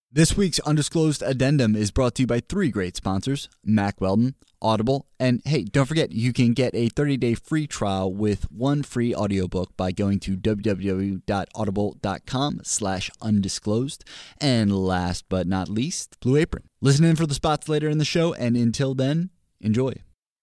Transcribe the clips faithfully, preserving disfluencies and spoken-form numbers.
This week's Undisclosed Addendum is brought to you by three great sponsors, Mack Weldon, Audible, and hey, don't forget, you can get a thirty-day free trial with one free audiobook by going to www.audible.com slash undisclosed. And last but not least, Blue Apron. Listen in for the spots later in the show, and until then, enjoy.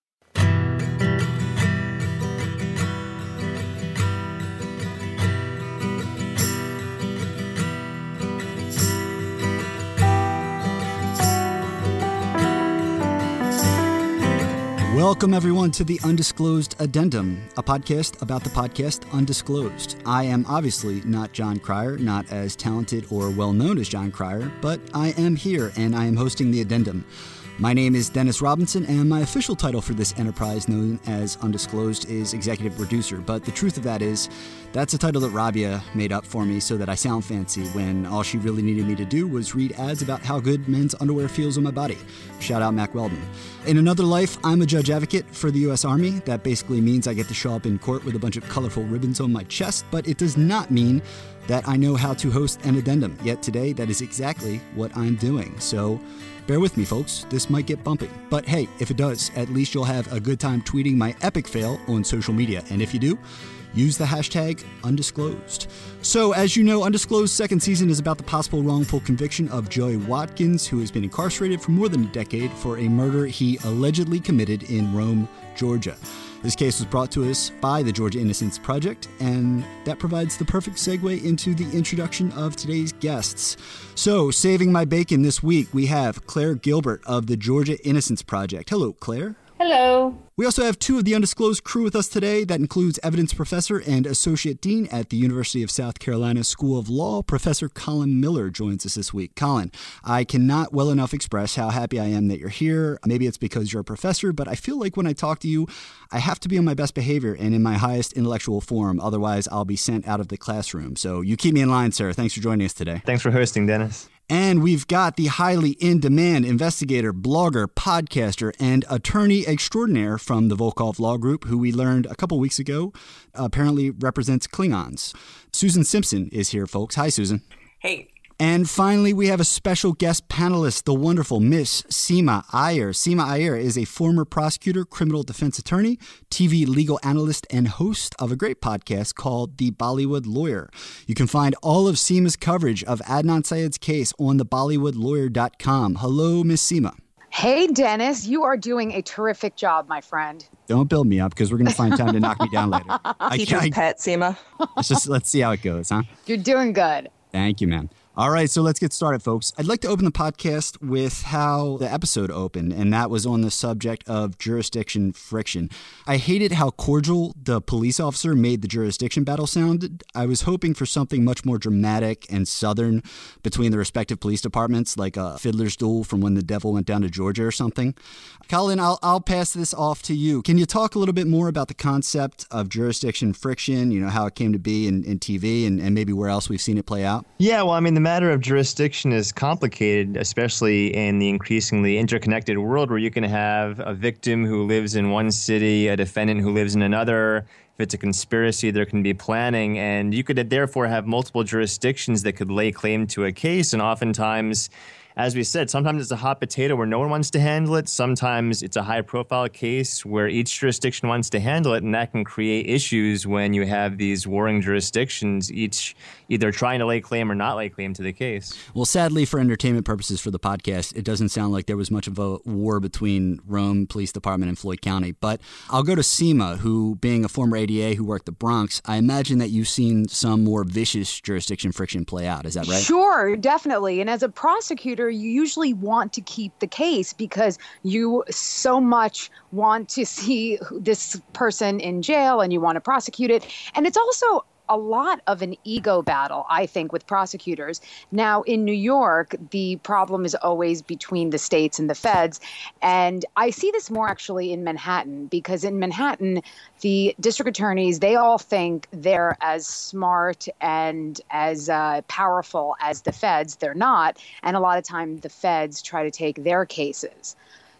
Welcome, everyone, to the Undisclosed Addendum, a podcast about the podcast Undisclosed. I am obviously not Jon Cryer, not as talented or well-known as Jon Cryer, but I am here, and I am hosting the Addendum. My name is Dennis Robinson, and my official title for this enterprise, known as Undisclosed, is Executive Producer. But the truth of that is, that's a title that Rabia made up for me so that I sound fancy when all she really needed me to do was read ads about how good men's underwear feels on my body. Shout out Mack Weldon. In another life, I'm a judge advocate for the U S Army. That basically means I get to show up in court with a bunch of colorful ribbons on my chest, but it does not mean that I know how to host an addendum. Yet today, that is exactly what I'm doing. So bear with me, folks. This might get bumpy. But hey, if it does, at least you'll have a good time tweeting my epic fail on social media. And if you do, use the hashtag undisclosed. So, as you know, Undisclosed second season is about the possible wrongful conviction of Joey Watkins, who has been incarcerated for more than a decade for a murder he allegedly committed in Rome, Georgia. This case was brought to us by the Georgia Innocence Project, and that provides the perfect segue into the introduction of today's guests. So, saving my bacon this week, we have Claire Gilbert of the Georgia Innocence Project. Hello, Claire. Hello. We also have two of the Undisclosed crew with us today. That includes Evidence Professor and Associate Dean at the University of South Carolina School of Law, Professor Colin Miller joins us this week. Colin, I cannot well enough express how happy I am that you're here. Maybe it's because you're a professor, but I feel like when I talk to you, I have to be on my best behavior and in my highest intellectual form. Otherwise, I'll be sent out of the classroom. So you keep me in line, sir. Thanks for joining us today. Thanks for hosting, Dennis. And we've got the highly in-demand investigator, blogger, podcaster, and attorney extraordinaire from the Volkov Law Group, who we learned a couple weeks ago apparently represents Klingons. Susan Simpson is here, folks. Hi, Susan. Hey. And finally, we have a special guest panelist, the wonderful Miss Seema Iyer. Seema Iyer is a former prosecutor, criminal defense attorney, T V legal analyst, and host of a great podcast called The Bollywood Lawyer. You can find all of Seema's coverage of Adnan Syed's case on the bollywood lawyer dot com. Hello, Miss Seema. Hey, Dennis, you are doing a terrific job, my friend. Don't build me up, because we're going to find time to knock me down later. Teacher's I, pet, Seema. Let's just let's see how it goes, huh? You're doing good. Thank you, ma'am. All right, so let's get started, folks. I'd like to open the podcast with how the episode opened, and that was on the subject of jurisdiction friction. I hated how cordial the police officer made the jurisdiction battle sounded. I was hoping for something much more dramatic and southern between the respective police departments, like a fiddler's duel from When the Devil Went Down to Georgia or something. Colin, I'll, I'll pass this off to you. Can you talk a little bit more about the concept of jurisdiction friction, you know, how it came to be in, in T V and, and maybe where else we've seen it play out? Yeah, well, I mean, the matter of jurisdiction is complicated, especially in the increasingly interconnected world where you can have a victim who lives in one city, a defendant who lives in another. If it's a conspiracy, there can be planning, and you could therefore have multiple jurisdictions that could lay claim to a case, and oftentimes, as we said, sometimes it's a hot potato where no one wants to handle it. Sometimes it's a high-profile case where each jurisdiction wants to handle it, and that can create issues when you have these warring jurisdictions, each either trying to lay claim or not lay claim to the case. Well, sadly, for entertainment purposes for the podcast, it doesn't sound like there was much of a war between Rome Police Department and Floyd County. But I'll go to Seema, who, being a former A D A who worked the Bronx, I imagine that you've seen some more vicious jurisdiction friction play out. Is that right? Sure, definitely. And as a prosecutor, you usually want to keep the case because you so much want to see this person in jail and you want to prosecute it. And it's also a lot of an ego battle, I think, with prosecutors. Now, in New York, the problem is always between the states and the feds. And I see this more actually in Manhattan, because in Manhattan, the district attorneys, they all think they're as smart and as uh, powerful as the feds. They're not. And a lot of time the feds try to take their cases.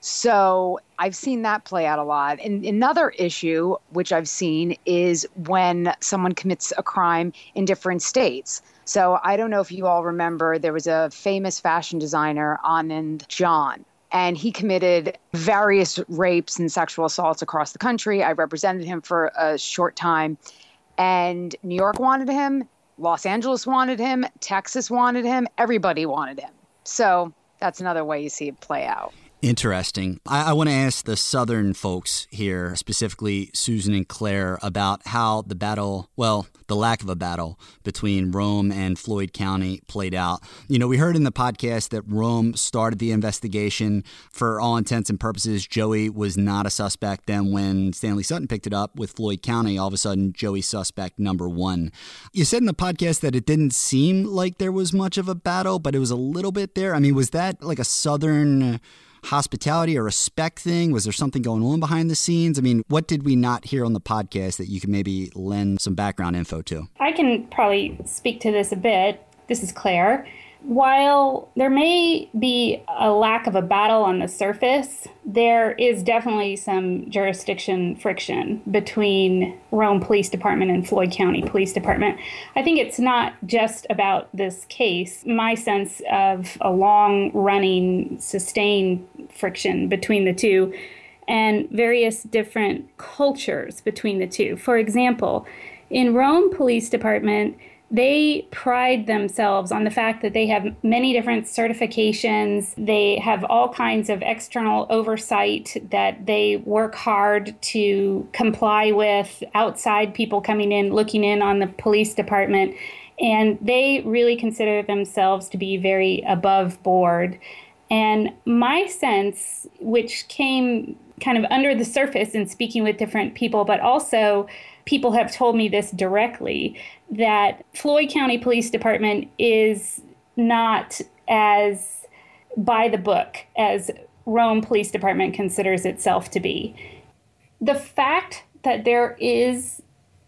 So I've seen that play out a lot. And another issue, which I've seen, is when someone commits a crime in different states. So I don't know if you all remember, there was a famous fashion designer, Anand John, and he committed various rapes and sexual assaults across the country. I represented him for a short time, and New York wanted him, Los Angeles wanted him, Texas wanted him, everybody wanted him. So that's another way you see it play out. Interesting. I, I want to ask the Southern folks here, specifically Susan and Claire, about how the battle, well, the lack of a battle between Rome and Floyd County played out. You know, we heard in the podcast that Rome started the investigation. For all intents and purposes, Joey was not a suspect. Then when Stanley Sutton picked it up with Floyd County, all of a sudden, Joey's suspect number one. You said in the podcast that it didn't seem like there was much of a battle, but it was a little bit there. I mean, was that like a Southern hospitality or respect thing? Was there something going on behind the scenes? I mean, what did we not hear on the podcast that you can maybe lend some background info to? I can probably speak to this a bit. This is Claire. While there may be a lack of a battle on the surface, there is definitely some jurisdiction friction between Rome Police Department and Floyd County Police Department. I think it's not just about this case. My sense of a long-running, sustained friction between the two and various different cultures between the two. For example, in Rome Police Department, they pride themselves on the fact that they have many different certifications. They have all kinds of external oversight that they work hard to comply with, outside people coming in, looking in on the police department. And they really consider themselves to be very above board. And my sense, which came kind of under the surface in speaking with different people, but also people have told me this directly, that Floyd County Police Department is not as by the book as Rome Police Department considers itself to be. The fact that there is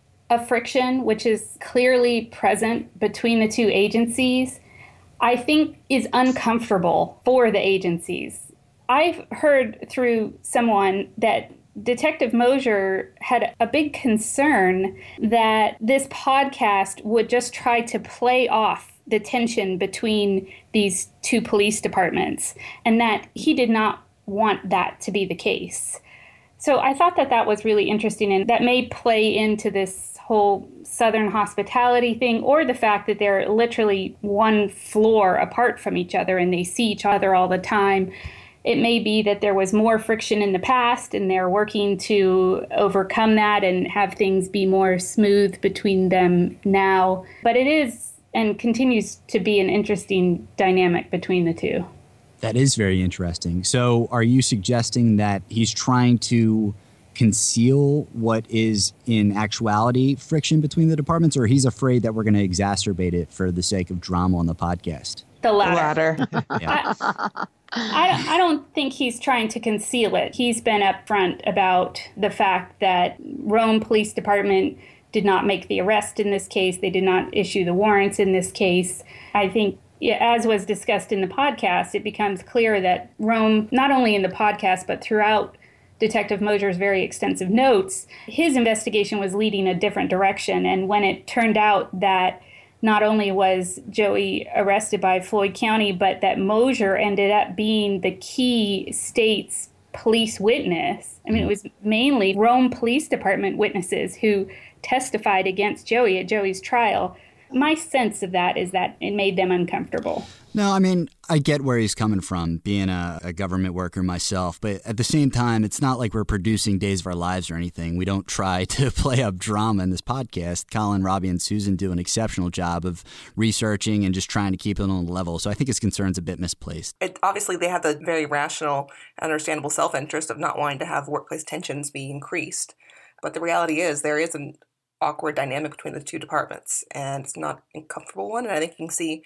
a friction, which is clearly present between the two agencies, I think is uncomfortable for the agencies. I've heard through someone that Detective Mosier had a big concern that this podcast would just try to play off the tension between these two police departments, and that he did not want that to be the case. So I thought that that was really interesting, and that may play into this whole Southern hospitality thing, or the fact that they're literally one floor apart from each other and they see each other all the time. It may be that there was more friction in the past and they're working to overcome that and have things be more smooth between them now. But it is and continues to be an interesting dynamic between the two. That is very interesting. So are you suggesting that he's trying to conceal what is in actuality friction between the departments, or he's afraid that we're going to exacerbate it for the sake of drama on the podcast? The latter. The latter. Yeah. I, I, I don't think he's trying to conceal it. He's been upfront about the fact that Rome Police Department did not make the arrest in this case. They did not issue the warrants in this case. I think, as was discussed in the podcast, it becomes clear that Rome, not only in the podcast, but throughout Detective Mosier's very extensive notes, his investigation was leading a different direction. And when it turned out that not only was Joey arrested by Floyd County, but that Mosier ended up being the key state's police witness. I mean, it was mainly Rome Police Department witnesses who testified against Joey at Joey's trial. My sense of that is that it made them uncomfortable. No, I mean, I get where he's coming from, being a, a government worker myself. But at the same time, it's not like we're producing Days of Our Lives or anything. We don't try to play up drama in this podcast. Colin, Robbie, and Susan do an exceptional job of researching and just trying to keep it on the level. So I think his concern's a bit misplaced. It, obviously, they have the very rational, understandable self-interest of not wanting to have workplace tensions be increased. But the reality is there is an awkward dynamic between the two departments, and it's not a comfortable one. And I think you can see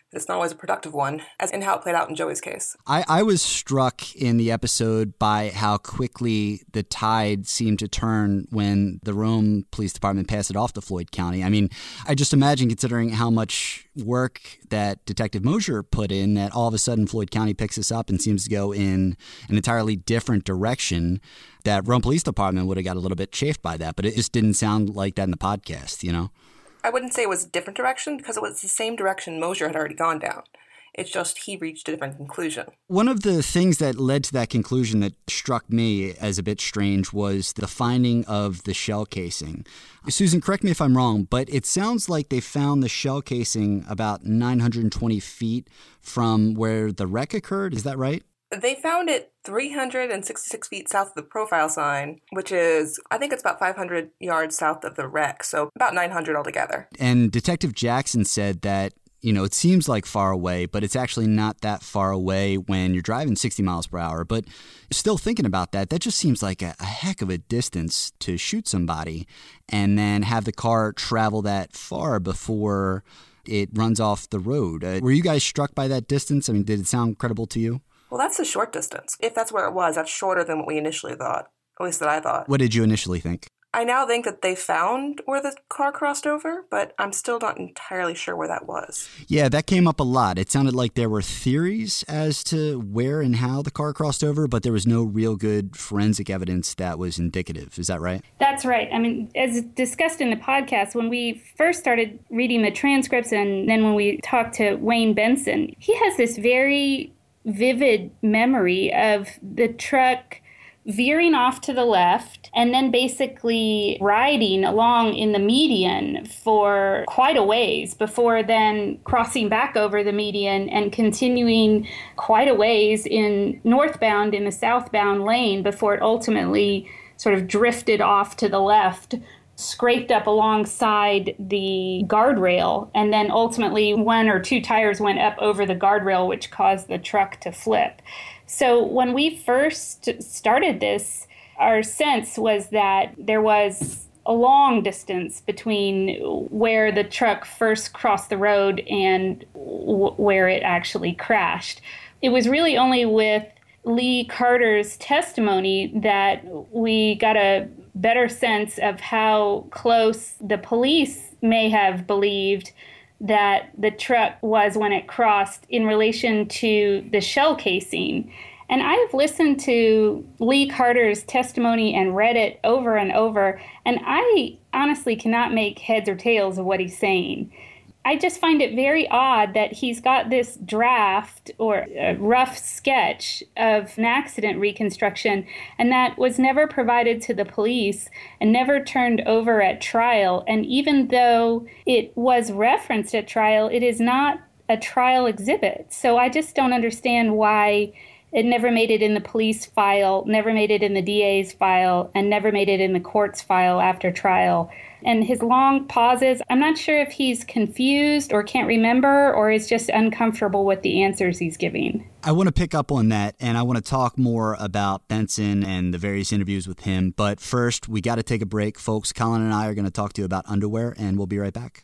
It's not always a productive one, as in how it played out in Joey's case. I, I was struck in the episode by how quickly the tide seemed to turn when the Rome Police Department passed it off to Floyd County. I mean, I just imagine, considering how much work that Detective Mosier put in, that all of a sudden Floyd County picks this up and seems to go in an entirely different direction, that Rome Police Department would have got a little bit chafed by that. But it just didn't sound like that in the podcast, you know? I wouldn't say it was a different direction because it was the same direction Mosier had already gone down. It's just he reached a different conclusion. One of the things that led to that conclusion that struck me as a bit strange was the finding of the shell casing. Susan, correct me if I'm wrong, but it sounds like they found the shell casing about nine hundred twenty feet from where the wreck occurred. Is that right? They found it three hundred sixty-six feet south of the profile sign, which is, I think it's about five hundred yards south of the wreck, so about nine hundred altogether. And Detective Jackson said that, you know, it seems like far away, but it's actually not that far away when you're driving sixty miles per hour. But still thinking about that, that just seems like a, a heck of a distance to shoot somebody and then have the car travel that far before it runs off the road. Uh, were you guys struck by that distance? I mean, did it sound credible to you? Well, that's a short distance. If that's where it was, that's shorter than what we initially thought, at least that I thought. What did you initially think? I now think that they found where the car crossed over, but I'm still not entirely sure where that was. Yeah, that came up a lot. It sounded like there were theories as to where and how the car crossed over, but there was no real good forensic evidence that was indicative. Is that right? That's right. I mean, as discussed in the podcast, when we first started reading the transcripts and then when we talked to Wayne Benson, he has this very vivid memory of the truck veering off to the left and then basically riding along in the median for quite a ways before then crossing back over the median and continuing quite a ways in northbound in the southbound lane before it ultimately sort of drifted off to the left, scraped up alongside the guardrail, and then ultimately one or two tires went up over the guardrail, which caused the truck to flip. So when we first started this, our sense was that there was a long distance between where the truck first crossed the road and w- where it actually crashed. It was really only with Lee Carter's testimony that we got a better sense of how close the police may have believed that the truck was when it crossed in relation to the shell casing. And I have listened to Lee Carter's testimony and read it over and over, and I honestly cannot make heads or tails of what he's saying. I just find it very odd that he's got this draft or a rough sketch of an accident reconstruction, and that was never provided to the police and never turned over at trial. And even though it was referenced at trial, it is not a trial exhibit. So I just don't understand why it never made it in the police file, never made it in the D A's file, and never made it in the court's file after trial. And his long pauses, I'm not sure if he's confused or can't remember or is just uncomfortable with the answers he's giving. I want to pick up on that, and I want to talk more about Benson and the various interviews with him. But first, we got to take a break, folks. Colin and I are going to talk to you about underwear, and we'll be right back.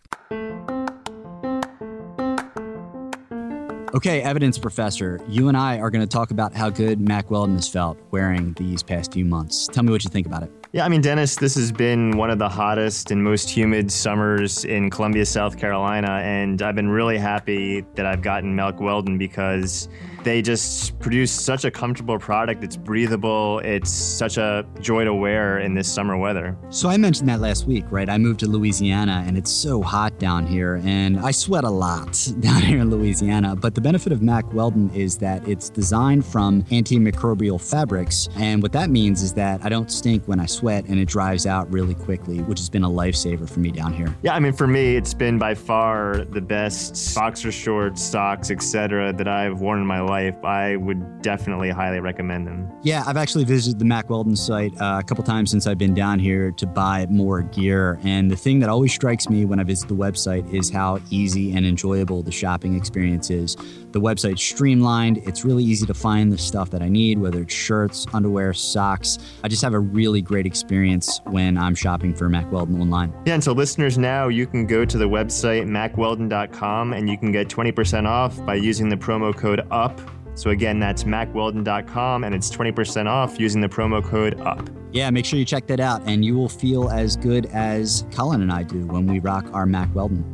Okay, evidence professor, you and I are going to talk about how good Mack Weldon has felt wearing these past few months. Tell me what you think about it. Yeah, I mean, Dennis, this has been one of the hottest and most humid summers in Columbia, South Carolina, and I've been really happy that I've gotten Mack Weldon because they just produce such a comfortable product. It's breathable. It's such a joy to wear in this summer weather. So I mentioned that last week, right? I moved to Louisiana, and it's so hot down here, and I sweat a lot down here in Louisiana. But the benefit of Mack Weldon is that it's designed from antimicrobial fabrics, and what that means is that I don't stink when I sweat, and it dries out really quickly, which has been a lifesaver for me down here. Yeah, I mean, for me, it's been by far the best boxer shorts, socks, et cetera that I've worn in my life. I would definitely highly recommend them. Yeah, I've actually visited the Mack Weldon site uh, a couple times since I've been down here to buy more gear. And the thing that always strikes me when I visit the website is how easy and enjoyable the shopping experience is. The website's streamlined. It's really easy to find the stuff that I need, whether it's shirts, underwear, socks. I just have a really great experience when I'm shopping for Mack Weldon online. Yeah, and so listeners now, you can go to the website mack weldon dot com and you can get twenty percent off by using the promo code UP. So again, that's mack weldon dot com and it's twenty percent off using the promo code UP. Yeah, make sure you check that out and you will feel as good as Colin and I do when we rock our Mack Weldon.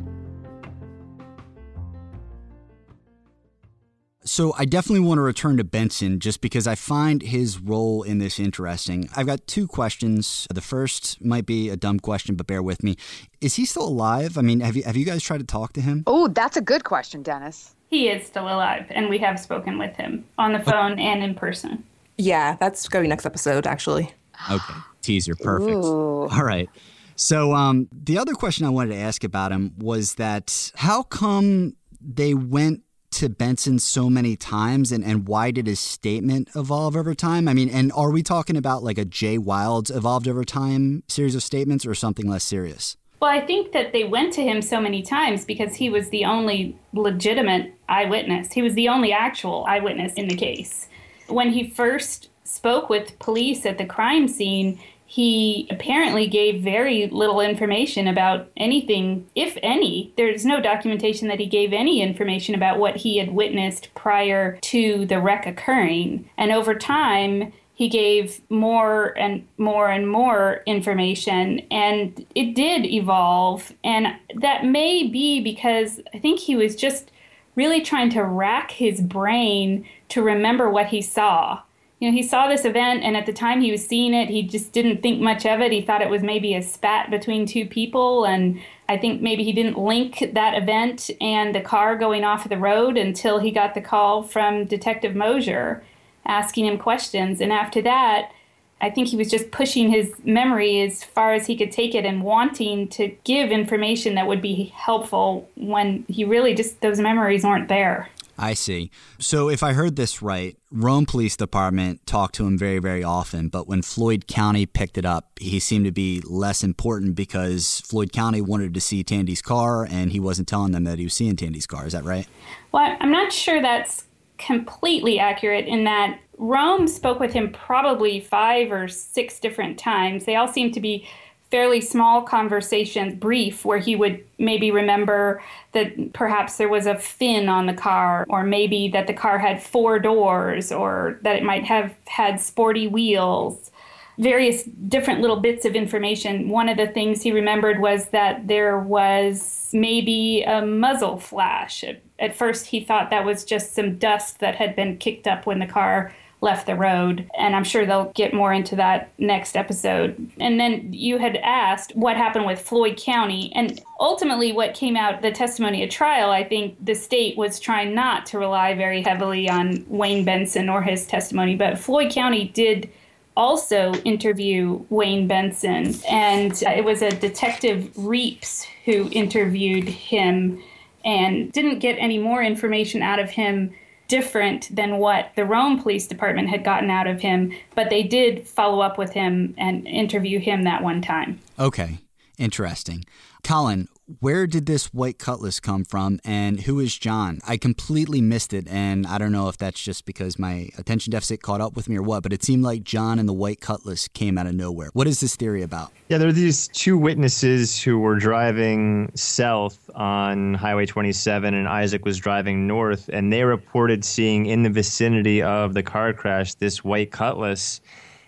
So I definitely want to return to Benson just because I find his role in this interesting. I've got two questions. The first might be a dumb question, but bear with me. Is he still alive? I mean, have you have you guys tried to talk to him? Oh, that's a good question, Dennis. He is still alive, and we have spoken with him on the phone and in person. Yeah, that's going to be next episode, actually. Okay, teaser, perfect. Ooh. All right. So um, the other question I wanted to ask about him was that how come they went to Benson so many times, and, and why did his statement evolve over time? I mean, and are we talking about like a Jay Wilds evolved over time series of statements or something less serious? Well, I think that they went to him so many times because he was the only legitimate eyewitness. He was the only actual eyewitness in the case. When he first spoke with police at the crime scene, he apparently gave very little information about anything, if any. There's no documentation that he gave any information about what he had witnessed prior to the wreck occurring. And over time, he gave more and more and more information, and it did evolve. And that may be because I think he was just really trying to rack his brain to remember what he saw. You know, he saw this event, and at the time he was seeing it, he just didn't think much of it. He thought it was maybe a spat between two people, and I think maybe he didn't link that event and the car going off the road until he got the call from Detective Mosier asking him questions. And after that, I think he was just pushing his memory as far as he could take it and wanting to give information that would be helpful when he really just, those memories weren't there. I see. So if I heard this right, Rome Police Department talked to him very, very often, but when Floyd County picked it up, he seemed to be less important because Floyd County wanted to see Tandy's car and he wasn't telling them that he was seeing Tandy's car. Is that right? Well, I'm not sure that's completely accurate in that Rome spoke with him probably five or six different times. They all seem to be fairly small conversations, brief, where he would maybe remember that perhaps there was a fin on the car, or maybe that the car had four doors, or that it might have had sporty wheels. Various different little bits of information. One of the things he remembered was that there was maybe a muzzle flash. At, at first, he thought that was just some dust that had been kicked up when the car left the road, and I'm sure they'll get more into that next episode. And then you had asked what happened with Floyd County, and ultimately what came out the testimony at trial, I think the state was trying not to rely very heavily on Wayne Benson or his testimony, but Floyd County did also interview Wayne Benson, and it was a Detective Reeps who interviewed him and didn't get any more information out of him different than what the Rome Police Department had gotten out of him, but they did follow up with him and interview him that one time. Okay, interesting. Colin, where did this white cutlass come from, and who is John? I completely missed it, and I don't know if that's just because my attention deficit caught up with me or what, but it seemed like John and the white cutlass came out of nowhere. What is this theory about? Yeah, there are these two witnesses who were driving south on Highway twenty-seven, and Isaac was driving north, and they reported seeing in the vicinity of the car crash this white cutlass.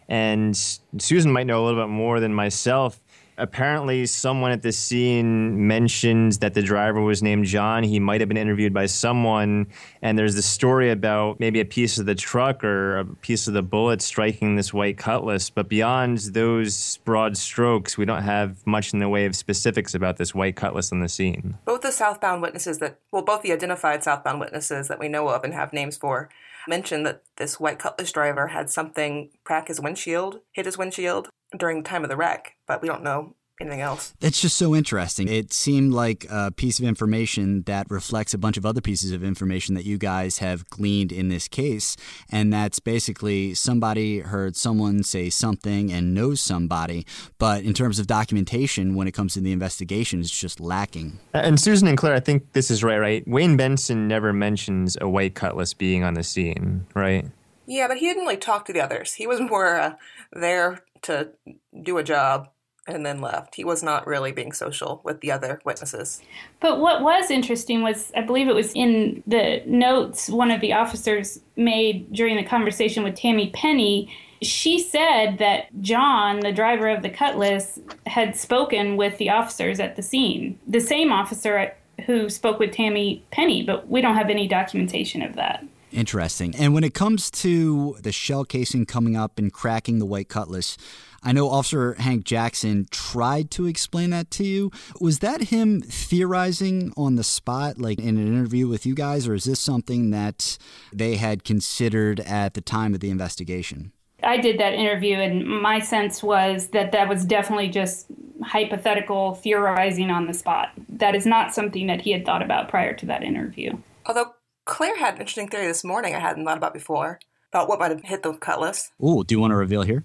And Susan might know a little bit more than myself. Apparently, someone at the scene mentioned that the driver was named John. He might have been interviewed by someone. And there's the story about maybe a piece of the truck or a piece of the bullet striking this white cutlass. But beyond those broad strokes, we don't have much in the way of specifics about this white cutlass on the scene. Both the southbound witnesses that, well, both the identified southbound witnesses that we know of and have names for, mentioned that this white cutlass driver had something crack his windshield, hit his windshield during the time of the wreck, but we don't know anything else. It's just so interesting. It seemed like a piece of information that reflects a bunch of other pieces of information that you guys have gleaned in this case. And that's basically somebody heard someone say something and knows somebody. But in terms of documentation, when it comes to the investigation, it's just lacking. And Susan and Claire, I think this is right, right? Wayne Benson never mentions a white Cutlass being on the scene, right? Yeah, but he didn't like talk to the others. He was more uh, there to do a job and then left. He was not really being social with the other witnesses. But what was interesting was, I believe it was in the notes one of the officers made during the conversation with Tammy Penny. She said that John, the driver of the Cutlass, had spoken with the officers at the scene. The same officer who spoke with Tammy Penny, but we don't have any documentation of that. Interesting. And when it comes to the shell casing coming up and cracking the white Cutlass, I know Officer Hank Jackson tried to explain that to you. Was that him theorizing on the spot, like in an interview with you guys, or is this something that they had considered at the time of the investigation? I did that interview, and my sense was that that was definitely just hypothetical theorizing on the spot. That is not something that he had thought about prior to that interview. Although Claire had an interesting theory this morning I hadn't thought about before, about what might have hit the Cutlass. Ooh, do you want to reveal here?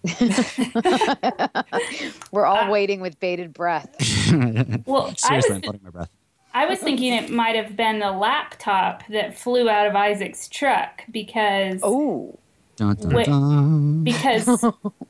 We're all uh, waiting with bated breath. Well, Seriously, I was, I'm holding my breath. I was thinking it might have been the laptop that flew out of Isaac's truck because... Oh. Dun, dun, dun. Because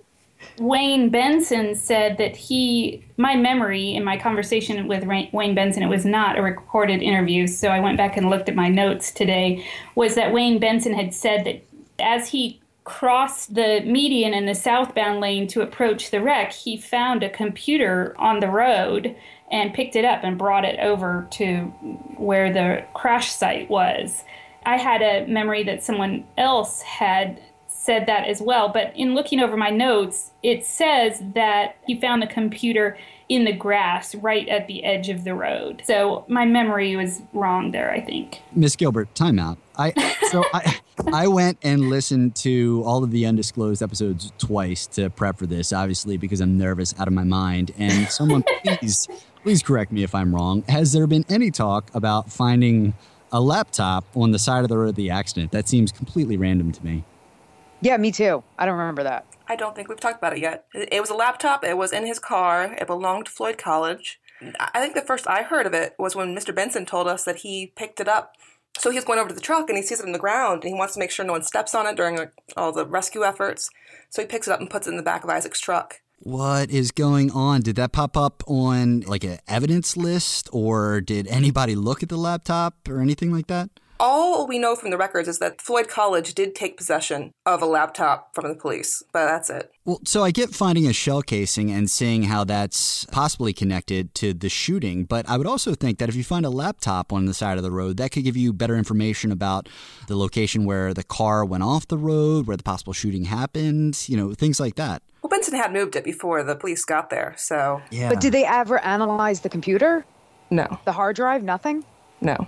Wayne Benson said that he, my memory in my conversation with Wayne Benson, it was not a recorded interview, so I went back and looked at my notes today, was that Wayne Benson had said that as he crossed the median in the southbound lane to approach the wreck, he found a computer on the road and picked it up and brought it over to where the crash site was. I had a memory that someone else had said that as well, but in looking over my notes, it says that he found the computer in the grass right at the edge of the road. So my memory was wrong there, I think. Miss Gilbert, time out. I so I I went and listened to all of the undisclosed episodes twice to prep for this, obviously because I'm nervous out of my mind. And someone please please correct me if I'm wrong. Has there been any talk about finding a laptop on the side of the road of the accident? That seems completely random to me. Yeah, me too. I don't remember that. I don't think we've talked about it yet. It was a laptop. It was in his car. It belonged to Floyd College. I think the first I heard of it was when Mister Benson told us that he picked it up. So he's going over to the truck and he sees it in the ground and he wants to make sure no one steps on it during like, all the rescue efforts. So he picks it up and puts it in the back of Isaac's truck. What is going on? Did that pop up on like an evidence list, or did anybody look at the laptop or anything like that? All we know from the records is that Floyd College did take possession of a laptop from the police, but that's it. Well, so I get finding a shell casing and seeing how that's possibly connected to the shooting, but I would also think that if you find a laptop on the side of the road, that could give you better information about the location where the car went off the road, where the possible shooting happened, you know, things like that. Well, Benson had moved it before the police got there, so... Yeah. But did they ever analyze the computer? No. The hard drive? Nothing? No.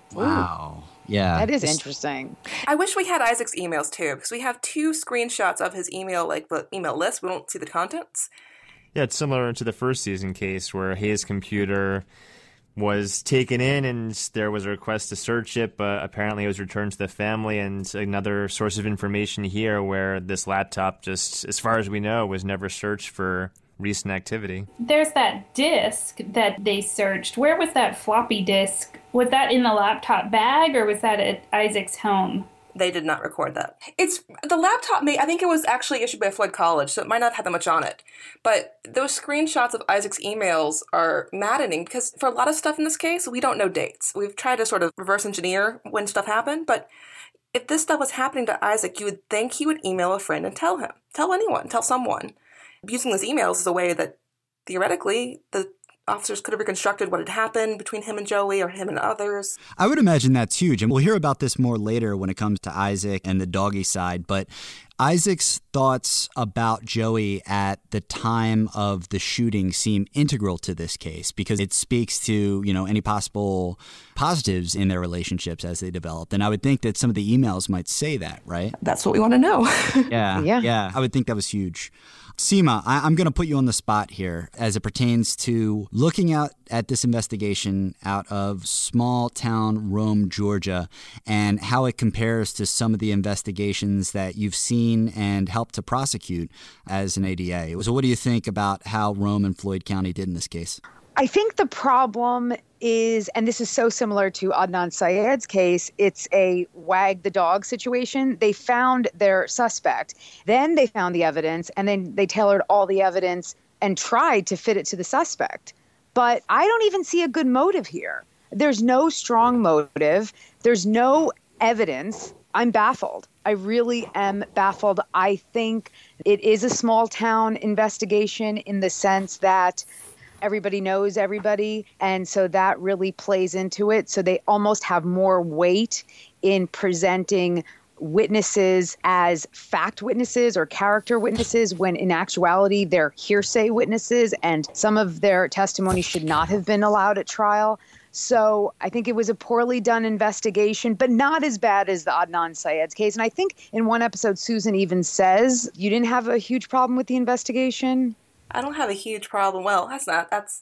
Wow. Yeah. That is interesting. I wish we had Isaac's emails too, because we have two screenshots of his email, like the email list. We don't see the contents. Yeah, it's similar to the first season case where his computer was taken in and there was a request to search it, but apparently it was returned to the family. And another source of information here where this laptop, just as far as we know, was never searched for recent activity. There's that disk that they searched. Where was that floppy disk? Was that in the laptop bag or was that at Isaac's home? They did not record that. It's the laptop may I think it was actually issued by Floyd College, so it might not have that much on it. But those screenshots of Isaac's emails are maddening because for a lot of stuff in this case, we don't know dates. We've tried to sort of reverse engineer when stuff happened, but if this stuff was happening to Isaac, you would think he would email a friend and tell him. Tell anyone. Tell someone. Using those emails is a way that theoretically the officers could have reconstructed what had happened between him and Joey or him and others. I would imagine that's huge. And we'll hear about this more later when it comes to Isaac and the doggy side. But Isaac's thoughts about Joey at the time of the shooting seem integral to this case because it speaks to, you know, any possible positives in their relationships as they developed. And I would think that some of the emails might say that, right? That's what we want to know. yeah, yeah. Yeah. I would think that was huge. Seema, I- I'm going to put you on the spot here as it pertains to looking out at this investigation out of small town Rome, Georgia, and how it compares to some of the investigations that you've seen and helped to prosecute as an A D A. So what do you think about how Rome and Floyd County did in this case? I think the problem is, and this is so similar to Adnan Syed's case, it's a wag the dog situation. They found their suspect, then they found the evidence, and then they tailored all the evidence and tried to fit it to the suspect. But I don't even see a good motive here. There's no strong motive. There's no evidence. I'm baffled. I really am baffled. I think it is a small town investigation in the sense that everybody knows everybody. And so that really plays into it. So they almost have more weight in presenting witnesses as fact witnesses or character witnesses when in actuality they're hearsay witnesses and some of their testimony should not have been allowed at trial. So I think it was a poorly done investigation, but not as bad as the Adnan Syed's case. And I think in one episode, Susan even says you didn't have a huge problem with the investigation. I don't have a huge problem. Well, that's not. That's.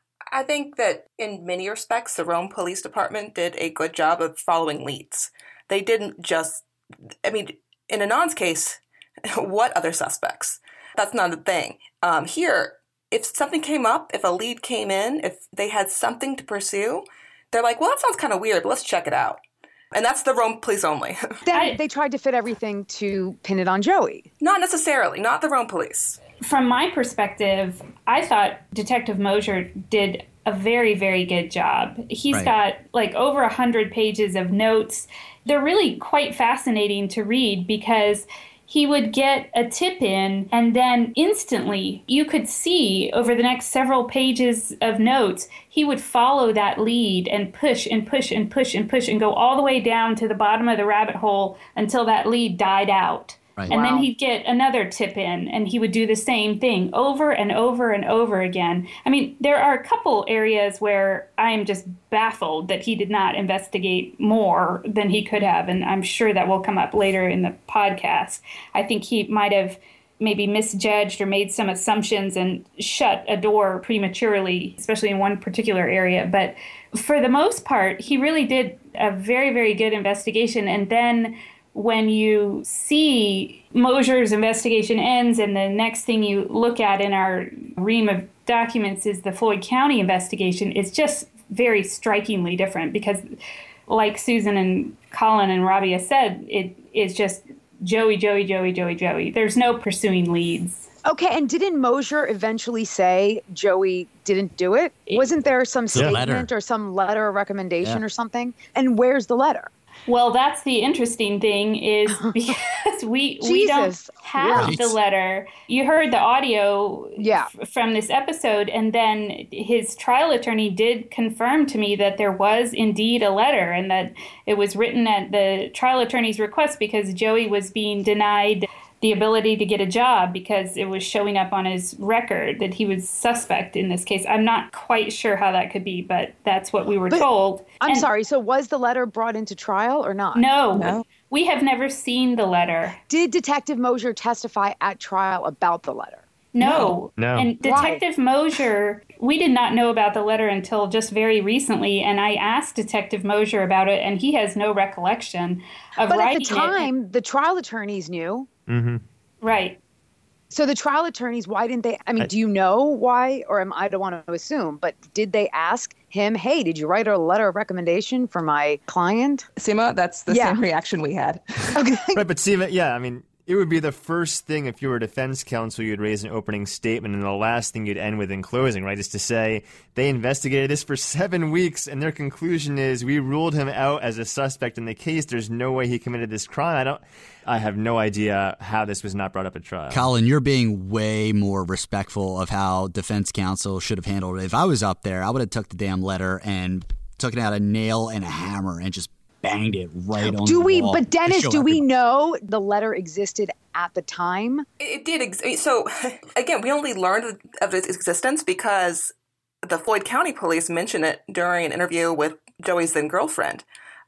I think that in many respects, the Rome Police Department did a good job of following leads. They didn't just. I mean, in Adnan's case, what other suspects? That's not a thing. Um, here, if something came up, if a lead came in, if they had something to pursue, they're like, well, that sounds kind of weird, but let's check it out. And that's the Rome Police only. Then they tried to fit everything to pin it on Joey. Not necessarily. Not the Rome Police. From my perspective, I thought Detective Mosier did a very, very good job. He's Right. got like over one hundred pages of notes. They're really quite fascinating to read because he would get a tip in and then instantly you could see over the next several pages of notes, he would follow that lead and push and push and push and push and go all the way down to the bottom of the rabbit hole until that lead died out. Right. And Wow. then he'd get another tip in and he would do the same thing over and over and over again. I mean, there are a couple areas where I am just baffled that he did not investigate more than he could have. And I'm sure that will come up later in the podcast. I think he might have maybe misjudged or made some assumptions and shut a door prematurely, especially in one particular area. But for the most part, he really did a very, very good investigation. And then when you see Mosier's investigation ends and the next thing you look at in our ream of documents is the Floyd County investigation, it's just very strikingly different because like Susan and Colin and Robbie has said, it is just Joey, Joey, Joey, Joey, Joey. There's no pursuing leads. Okay, and didn't Mosier eventually say Joey didn't do it? Wasn't there some statement letter. or some letter or recommendation Yeah. or something? And where's the letter? Well, that's the interesting thing is because we we don't Jesus. have Right. the letter. You heard the audio Yeah. f- from this episode, and then his trial attorney did confirm to me that there was indeed a letter and that it was written at the trial attorney's request because Joey was being denied the ability to get a job because it was showing up on his record that he was suspect in this case. I'm not quite sure how that could be, but that's what we were But- told. I'm And- sorry, so was the letter brought into trial or not? No, No. we have never seen the letter. Did Detective Mosier testify at trial about the letter? No. No. And Why? Detective Mosier, we did not know about the letter until just very recently, and I asked Detective Mosier about it, and he has no recollection of But at writing the time, the trial attorneys knew. Mm-hmm. it. Right. So the trial attorneys, why didn't they? I mean, I- do you know why? Or am I don't want to assume, but did they ask him, hey, did you write a letter of recommendation for my client? Seema, that's the Yeah. same reaction we had. Okay. Right, but see, yeah, I mean, it would be the first thing if you were a defense counsel, you'd raise an opening statement, and the last thing you'd end with in closing, right, is to say they investigated this for seven weeks, and their conclusion is we ruled him out as a suspect in the case. There's no way he committed this crime. I don't. I have no idea how this was not brought up at trial. Colin, you're being way more respectful of how defense counsel should have handled it. If I was up there, I would have took the damn letter and taken out a nail and a hammer and just banged it right on Do the we, wall but to Dennis, show do we everybody. know the letter existed at the time? It did. Ex- so, again, we only learned of its existence because the Floyd County police mentioned it during an interview with Joey's then girlfriend.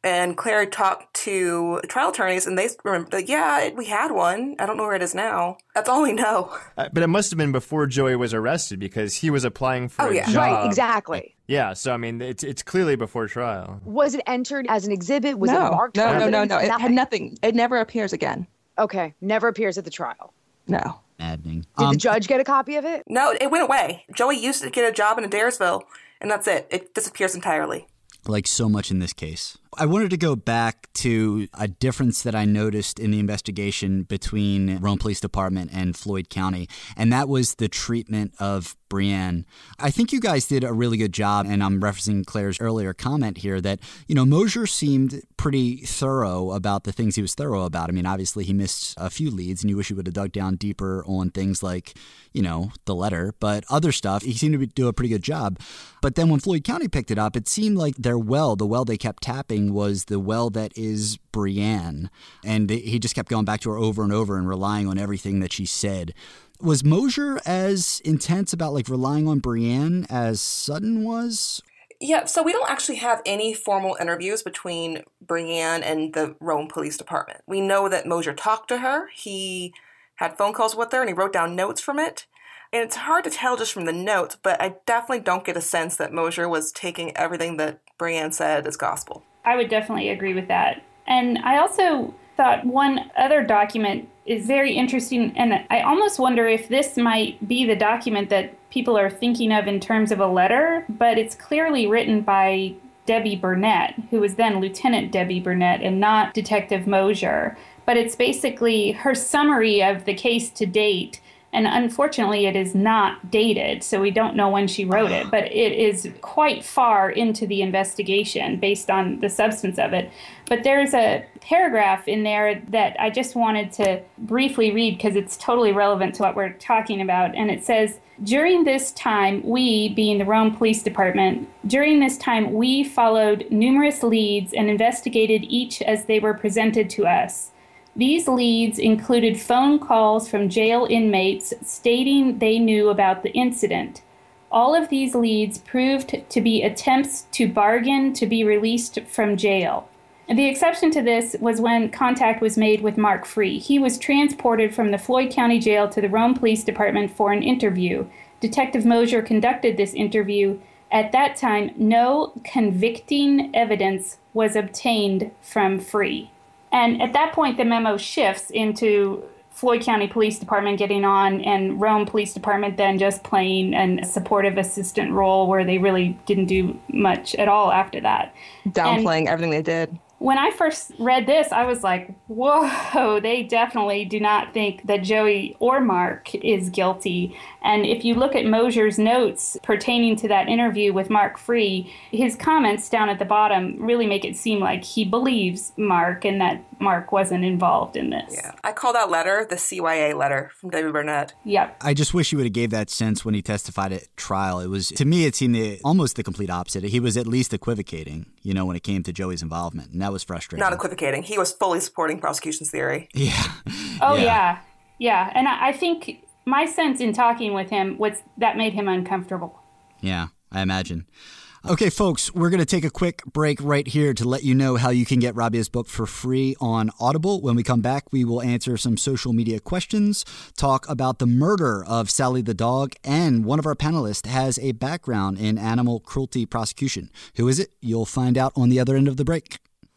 And Claire talked to trial attorneys, and they remember, like, yeah, we had one. I don't know where it is now. That's all we know. Uh, but it must have been before Joey was arrested, because he was applying for oh, a yeah. job. Right, exactly. Yeah, so I mean, it's it's clearly before trial. Was it entered as an exhibit? Was no, it marked? No, no, no, evidence? no. It Nothing. had nothing. It never appears again. Okay, never appears at the trial. No. Maddening. Did Um, the judge get a copy of it? No, it went away. Joey used to get a job in Adairsville, and that's it. It disappears entirely. Like so much in this case. I wanted to go back to a difference that I noticed in the investigation between Rome Police Department and Floyd County, and that was the treatment of Brianne. I think you guys did a really good job, and I'm referencing Claire's earlier comment here that, you know, Mosier seemed pretty thorough about the things he was thorough about. I mean, obviously he missed a few leads, and you wish he would have dug down deeper on things like, you know, the letter, but other stuff, he seemed to do a pretty good job. But then when Floyd County picked it up, it seemed like their well, the well they kept tapping, was the well that is Brianne. And he just kept going back to her over and over and relying on everything that she said. Was Mosier as intense about like relying on Brianne as Sutton was? Yeah, so we don't actually have any formal interviews between Brianne and the Rome Police Department. We know that Mosier talked to her. He had phone calls with her, and he wrote down notes from it. And it's hard to tell just from the notes, but I definitely don't get a sense that Mosier was taking everything that Brianne said as gospel. I would definitely agree with that. And I also thought one other document is very interesting, and I almost wonder if this might be the document that people are thinking of in terms of a letter, but it's clearly written by Debbie Burnett, who was then Lieutenant Debbie Burnett and not Detective Mosier. But it's basically her summary of the case to date. And unfortunately, it is not dated, so we don't know when she wrote it. But it is quite far into the investigation based on the substance of it. But there's a paragraph in there that I just wanted to briefly read because it's totally relevant to what we're talking about. And it says, during this time, we, being the Rome Police Department, during this time, we followed numerous leads and investigated each as they were presented to us. These leads included phone calls from jail inmates stating they knew about the incident. All of these leads proved to be attempts to bargain to be released from jail. And the exception to this was when contact was made with Mark Free. He was transported from the Floyd County Jail to the Rome Police Department for an interview. Detective Mosier conducted this interview. At that time, no convicting evidence was obtained from Free. And at that point, the memo shifts into Floyd County Police Department getting on and Rome Police Department then just playing a supportive assistant role where they really didn't do much at all after that. Downplaying And everything they did. when I first read this, I was like, whoa, they definitely do not think that Joey or Mark is guilty. And if you look at Mosier's notes pertaining to that interview with Mark Free, his comments down at the bottom really make it seem like he believes Mark and that Mark wasn't involved in this. Yeah, I call that letter the C Y A letter from David Burnett. Yep. I just wish he would have gave that sense when he testified at trial. It was, to me, it seemed the, almost the complete opposite. He was at least equivocating, you know, when it came to Joey's involvement, and that was frustrating. Not equivocating. He was fully supporting prosecution's theory. Yeah. Oh, yeah. yeah. Yeah. And I I think my sense in talking with him was that made him uncomfortable. Yeah, I imagine. Okay, folks, we're going to take a quick break right here to let you know how you can get Rabia's book for free on Audible. When we come back, we will answer some social media questions, talk about the murder of Sally the dog, and one of our panelists has a background in animal cruelty prosecution. Who is it? You'll find out on the other end of the break.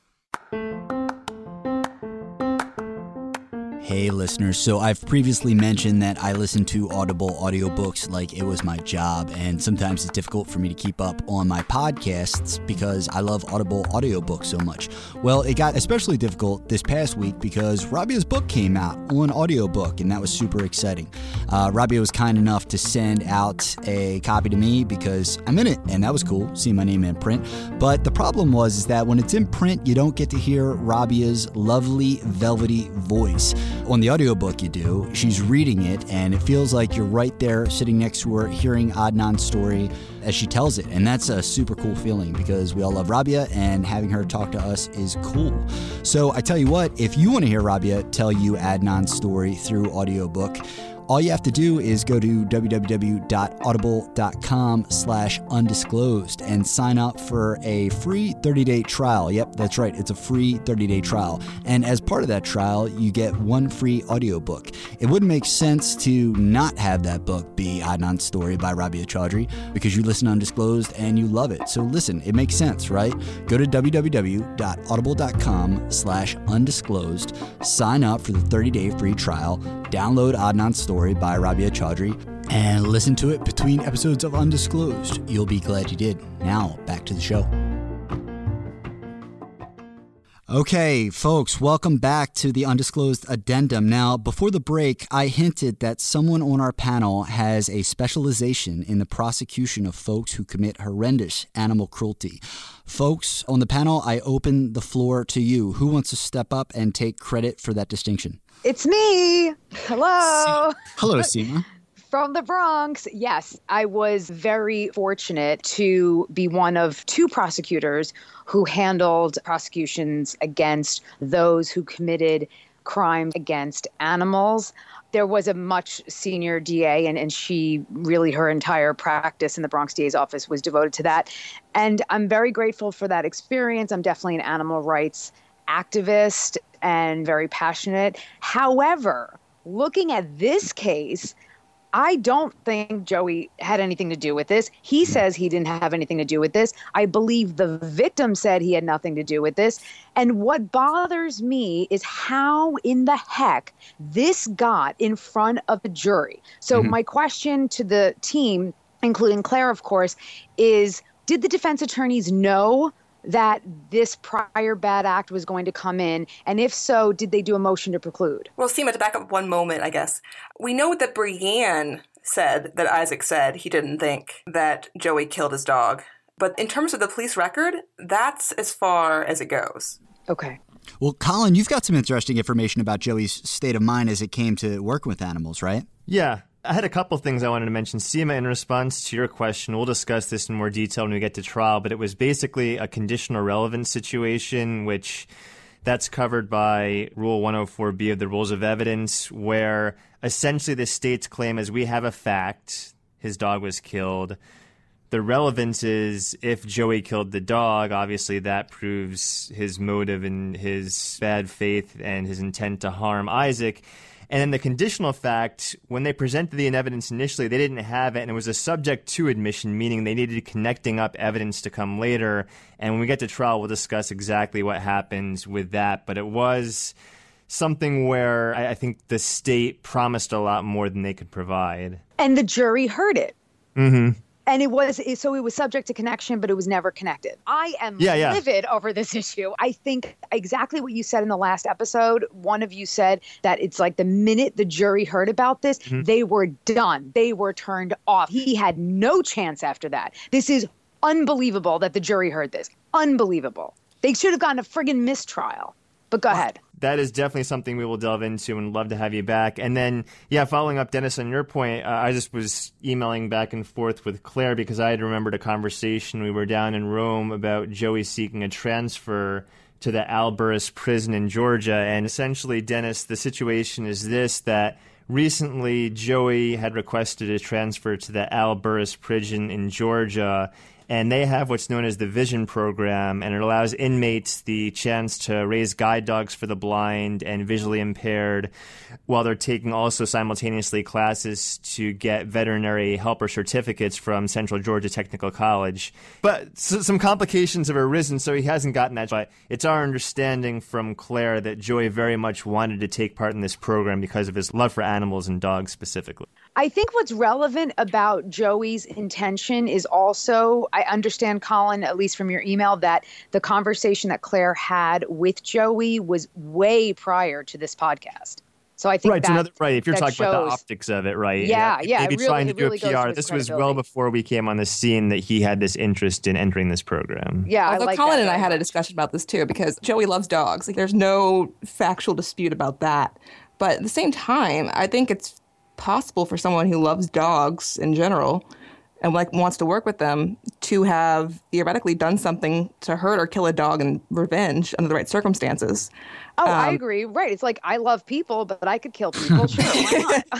Hey listeners, so I've previously mentioned that I listen to Audible audiobooks like it was my job, and sometimes it's difficult for me to keep up on my podcasts because I love Audible audiobooks so much. Well, it got especially difficult this past week because Rabia's book came out on audiobook, and that was super exciting. Uh, Rabia was kind enough to send out a copy to me because I'm in it, and that was cool, seeing my name in print. But the problem was is that when it's in print, you don't get to hear Rabia's lovely, velvety voice. On the audiobook you do, she's reading it, and it feels like you're right there sitting next to her hearing Adnan's story as she tells it. And that's a super cool feeling because we all love Rabia, and having her talk to us is cool. So I tell you what, if you want to hear Rabia tell you Adnan's story through audiobook, All you have to do is go to www.audible.com slash undisclosed and sign up for a free thirty-day trial. Yep, that's right. It's a free thirty-day trial. And as part of that trial, you get one free audiobook. It wouldn't make sense to not have that book be Adnan's Story by Rabia Chaudry because you listen to Undisclosed and you love it. So listen, it makes sense, right? Go to www.audible.com slash undisclosed, sign up for the thirty-day free trial, download Adnan's Story by Rabia Chaudry, and listen to it between episodes of Undisclosed. You'll be glad you did. Now, back to the show. Okay, folks, welcome back to the Undisclosed Addendum. Now, before the break, I hinted that someone on our panel has a specialization in the prosecution of folks who commit horrendous animal cruelty. Folks on the panel, I open the floor to you. Who wants to step up and take credit for that distinction? It's me. Hello. Hello, Seema. From the Bronx. Yes, I was very fortunate to be one of two prosecutors who handled prosecutions against those who committed crimes against animals. There was a much senior D A, and, and she really, her entire practice in the Bronx D A's office was devoted to that. And I'm very grateful for that experience. I'm definitely an animal rights activist and very passionate. However, looking at this case, I don't think Joey had anything to do with this. He says he didn't have anything to do with this. I believe the victim said he had nothing to do with this. And what bothers me is how in the heck this got in front of a jury. So mm-hmm. my question to the team, including Claire, of course, is did the defense attorneys know that this prior bad act was going to come in? And if so, did they do a motion to preclude? Well, Seema, to back up one moment, I guess. We know that Brianne said that Isaac said he didn't think that Joey killed his dog. But in terms of the police record, that's as far as it goes. Okay. Well, Colin, you've got some interesting information about Joey's state of mind as it came to working with animals, right? Yeah. I had a couple things I wanted to mention. Seema, in response to your question, we'll discuss this in more detail when we get to trial, but it was basically a conditional relevance situation, which that's covered by Rule one oh four B of the Rules of Evidence, where essentially the state's claim is we have a fact, his dog was killed. The relevance is if Joey killed the dog, obviously that proves his motive and his bad faith and his intent to harm Isaac. And then the conditional fact, when they presented the evidence initially, they didn't have it, and it was a subject to admission, meaning they needed connecting up evidence to come later. And when we get to trial, we'll discuss exactly what happens with that. But it was something where I think the state promised a lot more than they could provide. And the jury heard it. Mm-hmm. And it was, so it was subject to connection, but it was never connected. I am yeah, yeah. livid over this issue. I think exactly what you said in the last episode. One of you said that it's like the minute the jury heard about this, mm-hmm. they were done. They were turned off. He had no chance after that. This is unbelievable that the jury heard this. Unbelievable. They should have gotten a friggin' mistrial. But go ahead. That is definitely something we will delve into and love to have you back. And then, yeah, following up, Dennis, on your point, uh, I just was emailing back and forth with Claire because I had remembered a conversation. We were down in Rome about Joey seeking a transfer to the Al Burris prison in Georgia. And essentially, Dennis, the situation is this, that recently Joey had requested a transfer to the Al Burris prison in Georgia. And they have what's known as the Vision Program, and it allows inmates the chance to raise guide dogs for the blind and visually impaired while they're taking also simultaneously classes to get veterinary helper certificates from Central Georgia Technical College. But so, some complications have arisen, so he hasn't gotten that. But it's our understanding from Claire that Joey very much wanted to take part in this program because of his love for animals and dogs specifically. I think what's relevant about Joey's intention is also, I understand, Colin, at least from your email, that the conversation that Claire had with Joey was way prior to this podcast. So I think right, that, another, right. If you're talking shows, about the optics of it, right? Yeah, yeah. Maybe really, trying to do really a P R. This was well before we came on the scene that he had this interest in entering this program. Yeah, Although I like Colin that and I had much. a discussion about this too, because Joey loves dogs. Like, there's no factual dispute about that. But at the same time, I think it's possible for someone who loves dogs in general and like wants to work with them to have theoretically done something to hurt or kill a dog in revenge under the right circumstances. Oh, um, I agree. Right. It's like, I love people, but I could kill people. Sure, why not?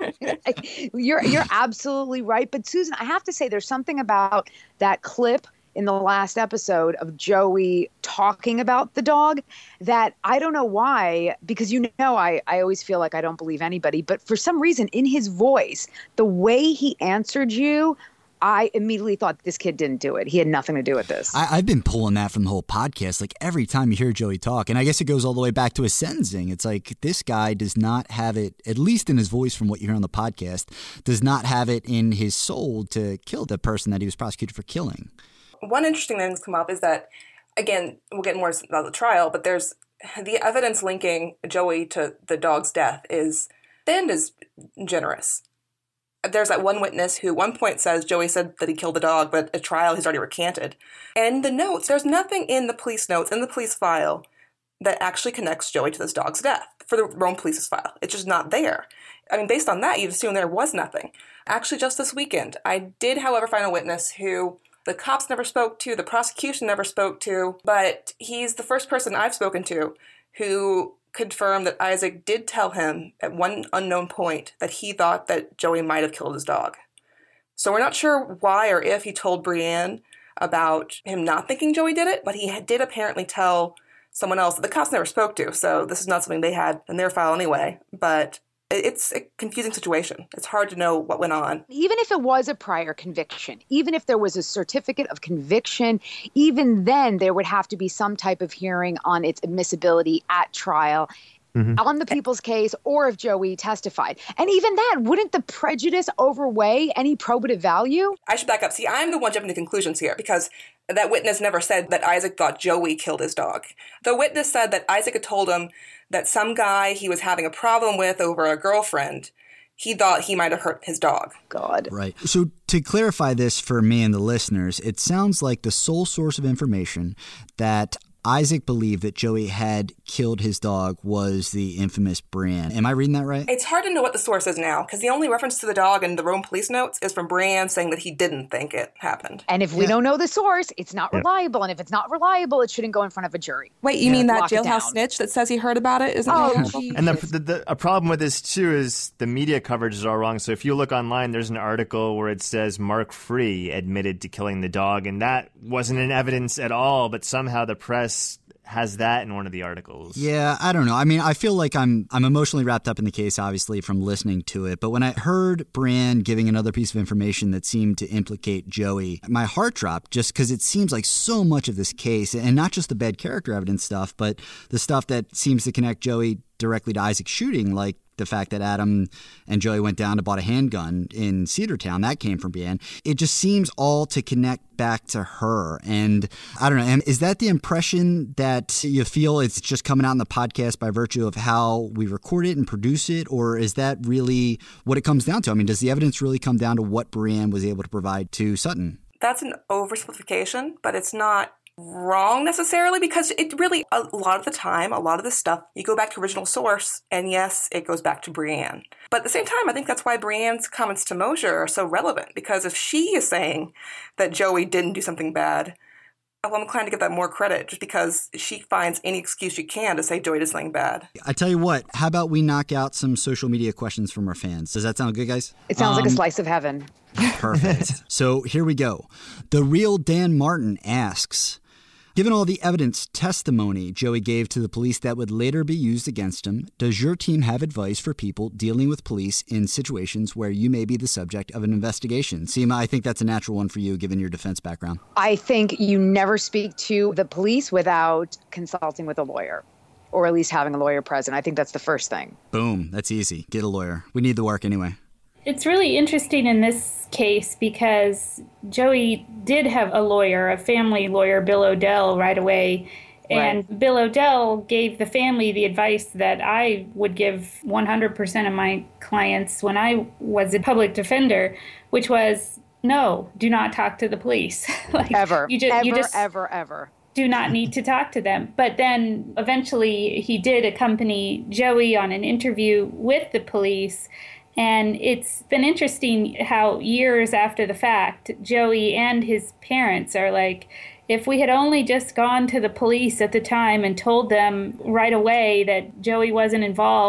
you're you're absolutely right. But Susan, I have to say there's something about that clip in the last episode of Joey talking about the dog that I don't know why, because you know I, I always feel like I don't believe anybody, but for some reason in his voice, the way he answered you, I immediately thought this kid didn't do it. He had nothing to do with this. I, I've been pulling that from the whole podcast. Like every time you hear Joey talk, and I guess it goes all the way back to his sentencing. It's like this guy does not have it, at least in his voice from what you hear on the podcast, does not have it in his soul to kill the person that he was prosecuted for killing. One interesting thing that's come up is that, again, we'll get more about the trial, but there's the evidence linking Joey to the dog's death is thin is generous. There's that one witness who at one point says Joey said that he killed the dog, but at trial he's already recanted. And the notes, there's nothing in the police notes, in the police file, that actually connects Joey to this dog's death for the Rome Police's file. It's just not there. I mean, based on that, you'd assume there was nothing. Actually, just this weekend, I did, however, find a witness who the cops never spoke to, the prosecution never spoke to, but he's the first person I've spoken to who confirmed that Isaac did tell him at one unknown point that he thought that Joey might have killed his dog. So we're not sure why or if he told Brianne about him not thinking Joey did it, but he did apparently tell someone else that the cops never spoke to, so this is not something they had in their file anyway, but it's a confusing situation. It's hard to know what went on. Even if it was a prior conviction, even if there was a certificate of conviction, even then there would have to be some type of hearing on its admissibility at trial. Mm-hmm. On the people's case, or if Joey testified. And even that, wouldn't the prejudice overweigh any probative value? I should back up. See, I'm the one jumping to conclusions here because that witness never said that Isaac thought Joey killed his dog. The witness said that Isaac had told him that some guy he was having a problem with over a girlfriend, he thought he might have hurt his dog. God. Right. So to clarify this for me and the listeners, it sounds like the sole source of information that Isaac believed that Joey had killed his dog was the infamous Brianne. Am I reading that right? It's hard to know what the source is now, because the only reference to the dog in the Rome police notes is from Brianne saying that he didn't think it happened. And if we yeah. don't know the source, it's not yeah. reliable. And if it's not reliable, it shouldn't go in front of a jury. Wait, you yeah. mean that jailhouse snitch that says he heard about it? Isn't oh, it? And the, the, the, a problem with this, too, is the media coverage is all wrong. So if you look online, there's an article where it says Mark Free admitted to killing the dog, and that wasn't in evidence at all, but somehow the press has that in one of the articles. Yeah, I don't know. I mean, I feel like I'm I'm emotionally wrapped up in the case, obviously, from listening to it. But when I heard Brianne giving another piece of information that seemed to implicate Joey, my heart dropped just because it seems like so much of this case, and not just the bad character evidence stuff, but the stuff that seems to connect Joey directly to Isaac's shooting, like the fact that Adam and Joey went down to bought a handgun in Cedartown, that came from Brianne. It just seems all to connect back to her. And I don't know, is that the impression that you feel it's just coming out in the podcast by virtue of how we record it and produce it? Or is that really what it comes down to? I mean, does the evidence really come down to what Brianne was able to provide to Sutton? That's an oversimplification, but it's not wrong necessarily, because it really, a lot of the time, a lot of the stuff, you go back to original source, and yes, it goes back to Brianne. But at the same time, I think that's why Brianne's comments to Mosher are so relevant, because if she is saying that Joey didn't do something bad, well, I'm inclined to give that more credit, just because she finds any excuse she can to say Joey did something bad. I tell you what, how about we knock out some social media questions from our fans? Does that sound good, guys? It sounds um, like a slice of heaven. Perfect. So here we go. The real Dan Martin asks, given all the evidence testimony Joey gave to the police that would later be used against him, does your team have advice for people dealing with police in situations where you may be the subject of an investigation? Seema, I think that's a natural one for you given your defense background. I think you never speak to the police without consulting with a lawyer, or at least having a lawyer present. I think that's the first thing. Boom. That's easy. Get a lawyer. We need the work anyway. It's really interesting in this case because Joey did have a lawyer, a family lawyer, Bill O'Dell, right away. And right. Bill O'Dell gave the family the advice that I would give one hundred percent of my clients when I was a public defender, which was, no, do not talk to the police. like, ever, you just, ever, you just ever, ever. do not need to talk to them. But then eventually he did accompany Joey on an interview with the police. And it's been interesting how years after the fact, Joey and his parents are like, if we had only just gone to the police at the time and told them right away that Joey wasn't involved,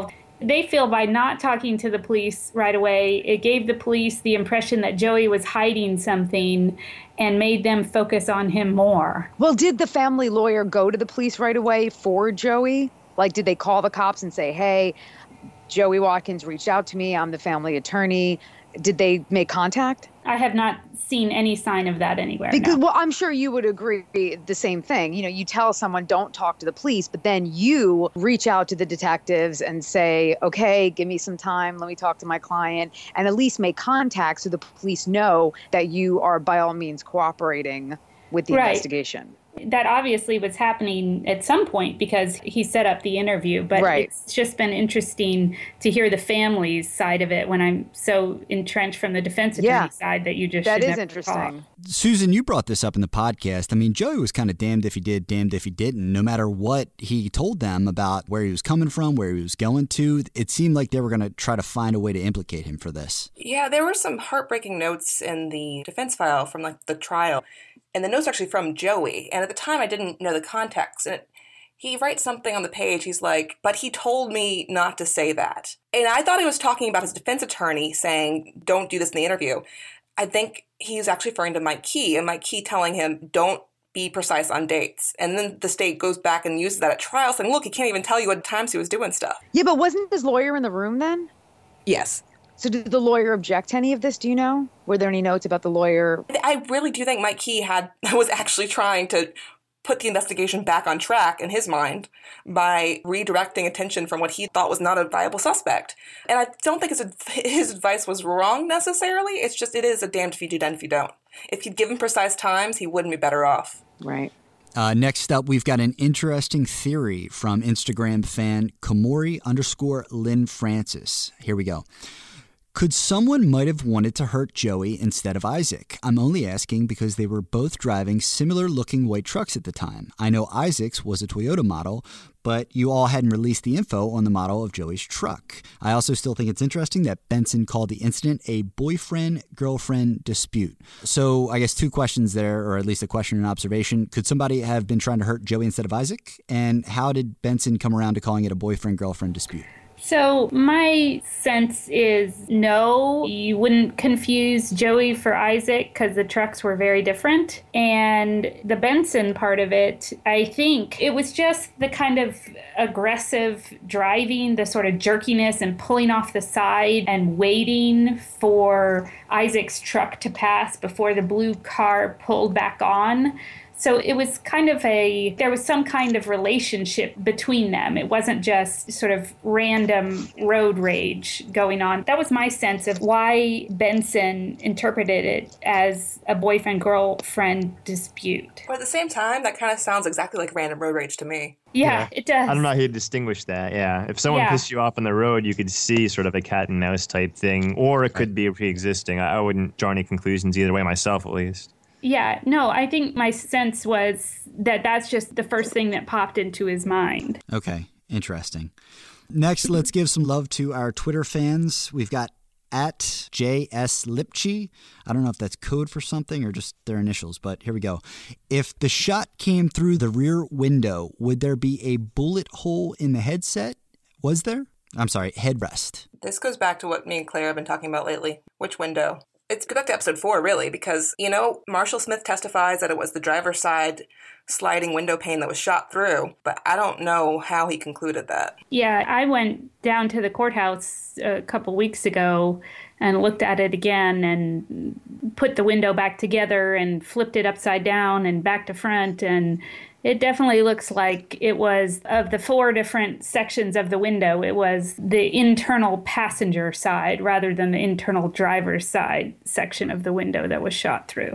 They feel by not talking to the police right away, it gave the police the impression that Joey was hiding something and made them focus on him more. Well, did the family lawyer go to the police right away for Joey? Like, did they call the cops and say, hey, Joey Watkins reached out to me, I'm the family attorney? Did they make contact? I have not seen any sign of that anywhere. Because, no. well, I'm sure you would agree the same thing. You know, you tell someone don't talk to the police, but then you reach out to the detectives and say, okay, give me some time. Let me talk to my client, and at least make contact so the police know that you are by all means cooperating with the right. investigation. That obviously was happening at some point because he set up the interview, but right. it's just been interesting to hear the family's side of it when I'm so entrenched from the defense attorney yeah. side that you just that should is never interesting. talk. Susan, you brought this up in the podcast. I mean, Joey was kind of damned if he did, damned if he didn't. No matter what he told them about where he was coming from, where he was going to, it seemed like they were going to try to find a way to implicate him for this. Yeah, there were some heartbreaking notes in the defense file from like the trial. And the note's actually from Joey. And at the time, I didn't know the context. And it, he writes something on the page. He's like, but he told me not to say that. And I thought he was talking about his defense attorney saying, don't do this in the interview. I think he's actually referring to Mike Key, and Mike Key telling him, don't be precise on dates. And then the state goes back and uses that at trial, saying, look, he can't even tell you what times he was doing stuff. Yeah, but wasn't his lawyer in the room then? Yes. So did the lawyer object to any of this? Do you know? Were there any notes about the lawyer? I really do think Mike Key had was actually trying to put the investigation back on track in his mind by redirecting attention from what he thought was not a viable suspect. And I don't think his, his advice was wrong necessarily. It's just it is a damned if you do, damned if you don't. If he'd given precise times, he wouldn't be better off. Right. Uh, next up, we've got an interesting theory from Instagram fan Komori underscore Lynn Francis. Here we go. Could someone might have wanted to hurt Joey instead of Isaac? I'm only asking because they were both driving similar-looking white trucks at the time. I know Isaac's was a Toyota model, but you all hadn't released the info on the model of Joey's truck. I also still think it's interesting that Benson called the incident a boyfriend-girlfriend dispute. So I guess two questions there, or at least a question and observation. Could somebody have been trying to hurt Joey instead of Isaac? And how did Benson come around to calling it a boyfriend-girlfriend dispute? So my sense is no, you wouldn't confuse Joey for Isaac because the trucks were very different. And the Benson part of it, I think it was just the kind of aggressive driving, the sort of jerkiness and pulling off the side and waiting for Isaac's truck to pass before the blue car pulled back on. So it was kind of a, there was some kind of relationship between them. It wasn't just sort of random road rage going on. That was my sense of why Benson interpreted it as a boyfriend-girlfriend dispute. But at the same time, that kind of sounds exactly like random road rage to me. Yeah, Yeah. it does. I don't know how you distinguish that. Yeah. If someone Yeah. pissed you off on the road, you could see sort of a cat and mouse type thing, or it could be pre-existing. I, I wouldn't draw any conclusions either way myself, at least. Yeah, no, I think my sense was that that's just the first thing that popped into his mind. Okay, interesting. Next, let's give some love to our Twitter fans. We've got at J S Lipchi. I don't know if that's code for something or just their initials, but here we go. If the shot came through the rear window, would there be a bullet hole in the headset? Was there? I'm sorry, headrest. This goes back to what me and Claire have been talking about lately. Which window? It's back to episode four, really, because, you know, Marshall Smith testifies that it was the driver's side sliding window pane that was shot through, but I don't know how he concluded that. Yeah, I went down to the courthouse a couple weeks ago and looked at it again and put the window back together and flipped it upside down and back to front, and it definitely looks like it was, of the four different sections of the window, it was the internal passenger side rather than the internal driver's side section of the window that was shot through.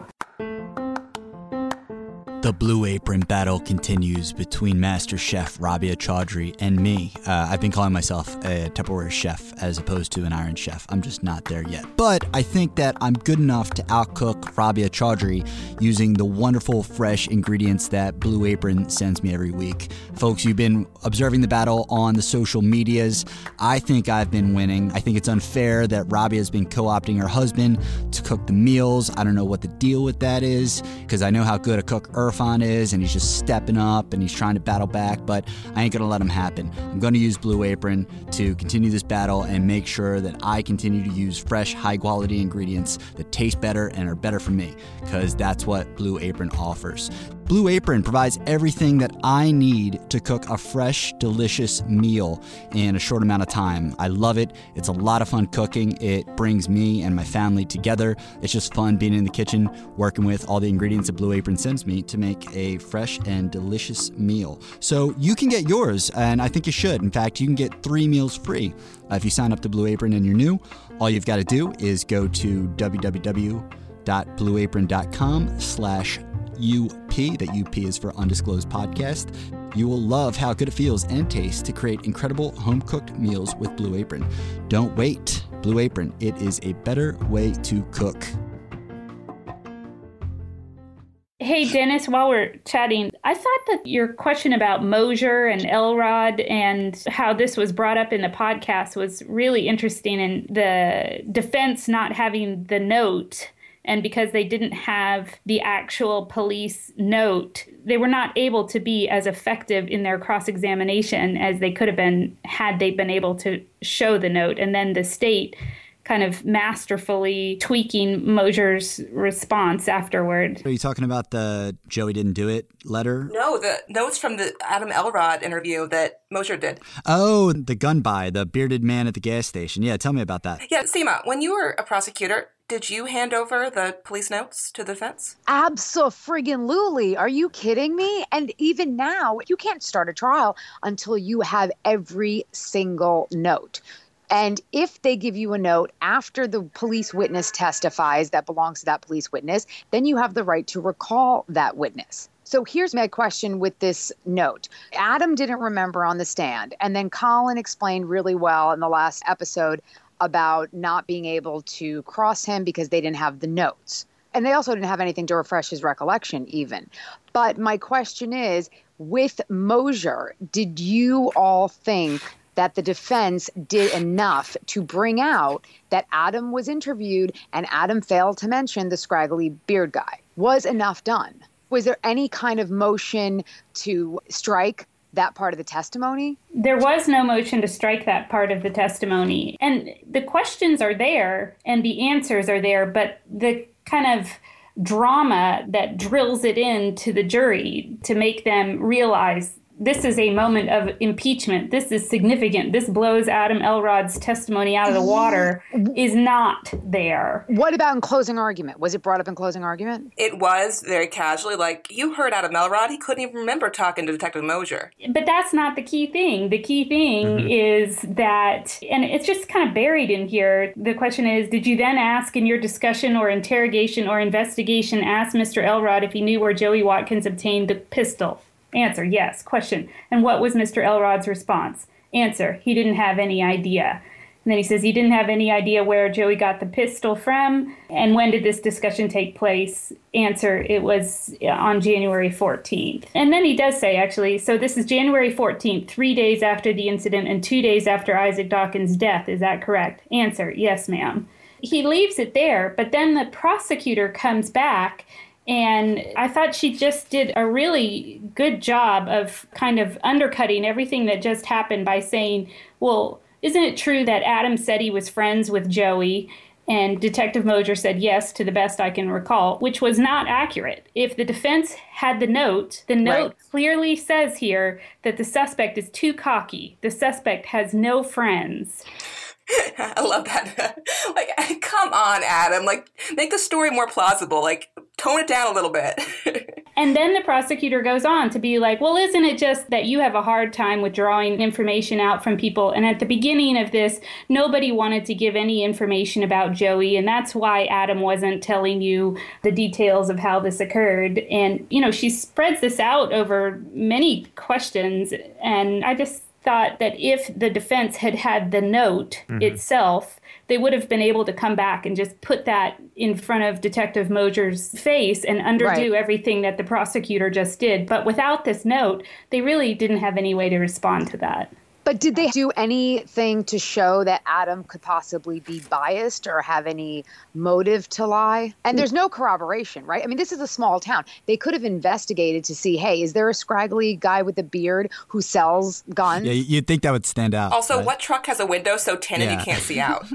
The Blue Apron battle continues between Master Chef Rabia Chaudhry and me. Uh, I've been calling myself a Tupperware chef as opposed to an Iron Chef. I'm just not there yet. But I think that I'm good enough to outcook Rabia Chaudhry using the wonderful fresh ingredients that Blue Apron sends me every week. Folks, you've been observing the battle on the social medias. I think I've been winning. I think it's unfair that Rabia has been co-opting her husband to cook the meals. I don't know what the deal with that is because I know how good a cook Irf Stefan is, and he's just stepping up and he's trying to battle back, but I ain't going to let him happen. I'm going to use Blue Apron to continue this battle and make sure that I continue to use fresh, high-quality ingredients that taste better and are better for me, because that's what Blue Apron offers. Blue Apron provides everything that I need to cook a fresh, delicious meal in a short amount of time. I love it. It's a lot of fun cooking. It brings me and my family together. It's just fun being in the kitchen, working with all the ingredients that Blue Apron sends me to make a fresh and delicious meal. So you can get yours, and I think you should. In fact, you can get three meals free uh, if you sign up to Blue Apron and you're new. All you've got to do is go to www.blueapron.com slash U P, that U P is for Undisclosed Podcast. You will love how good it feels and tastes to create incredible home-cooked meals with Blue Apron. Don't wait. Blue Apron, it is a better way to cook. Hey, Dennis, while we're chatting, I thought that your question about Mosier and Elrod and how this was brought up in the podcast was really interesting, and the defense not having the note. And because they didn't have the actual police note, they were not able to be as effective in their cross-examination as they could have been had they been able to show the note. And then the state kind of masterfully tweaking Mosier's response afterward. Are you talking about the Joey didn't do it letter? No, the notes from the Adam Elrod interview that Mosier did. Oh, the gun buy, the bearded man at the gas station. Yeah, tell me about that. Yeah, Seema, when you were a prosecutor, did you hand over the police notes to the defense? Abso-friggin-lutely. Are you kidding me? And even now, you can't start a trial until you have every single note. And if they give you a note after the police witness testifies that belongs to that police witness, then you have the right to recall that witness. So here's my question with this note. Adam didn't remember on the stand, and then Colin explained really well in the last episode about not being able to cross him because they didn't have the notes. And they also didn't have anything to refresh his recollection even. But my question is, with Mosier, did you all think that the defense did enough to bring out that Adam was interviewed and Adam failed to mention the scraggly beard guy? Was enough done? Was there any kind of motion to strike that part of the testimony? There was no motion to strike that part of the testimony. And the questions are there and the answers are there, but the kind of drama that drills it into the jury to make them realize this is a moment of impeachment, this is significant, this blows Adam Elrod's testimony out of the water, is not there. What about in closing argument? Was it brought up in closing argument? It was very casually, like, you heard Adam Elrod, he couldn't even remember talking to Detective Mosier. But that's not the key thing. The key thing mm-hmm. is that, and it's just kind of buried in here, the question is, did you then ask in your discussion or interrogation or investigation, ask Mister Elrod if he knew where Joey Watkins obtained the pistol? Answer, yes. Question, and what was Mister Elrod's response? Answer, he didn't have any idea. And then he says he didn't have any idea where Joey got the pistol from. And when did this discussion take place? Answer, it was on January fourteenth. And then he does say, actually, so this is January fourteenth, three days after the incident and two days after Isaac Dawkins' death. Is that correct? Answer, yes, ma'am. He leaves it there, but then the prosecutor comes back. And I thought she just did a really good job of kind of undercutting everything that just happened by saying, well, isn't it true that Adam said he was friends with Joey? And Detective Mosier said yes, to the best I can recall, which was not accurate. If the defense had the note, the note right. clearly says here that the suspect is too cocky. The suspect has no friends. I love that. Like, come on, Adam. Like, make the story more plausible. Like, tone it down a little bit. And then the prosecutor goes on to be like, well, isn't it just that you have a hard time with drawing information out from people? And at the beginning of this, nobody wanted to give any information about Joey. And that's why Adam wasn't telling you the details of how this occurred. And, you know, she spreads this out over many questions. And I just thought that if the defense had had the note mm-hmm. itself, they would have been able to come back and just put that in front of Detective Mosier's face and underdo right. everything that the prosecutor just did. But without this note, they really didn't have any way to respond to that. But did they do anything to show that Adam could possibly be biased or have any motive to lie? And there's no corroboration, right? I mean, this is a small town. They could have investigated to see, hey, is there a scraggly guy with a beard who sells guns? Yeah, you'd think that would stand out. Also, right? what truck has a window so tinted Yeah. you can't see out?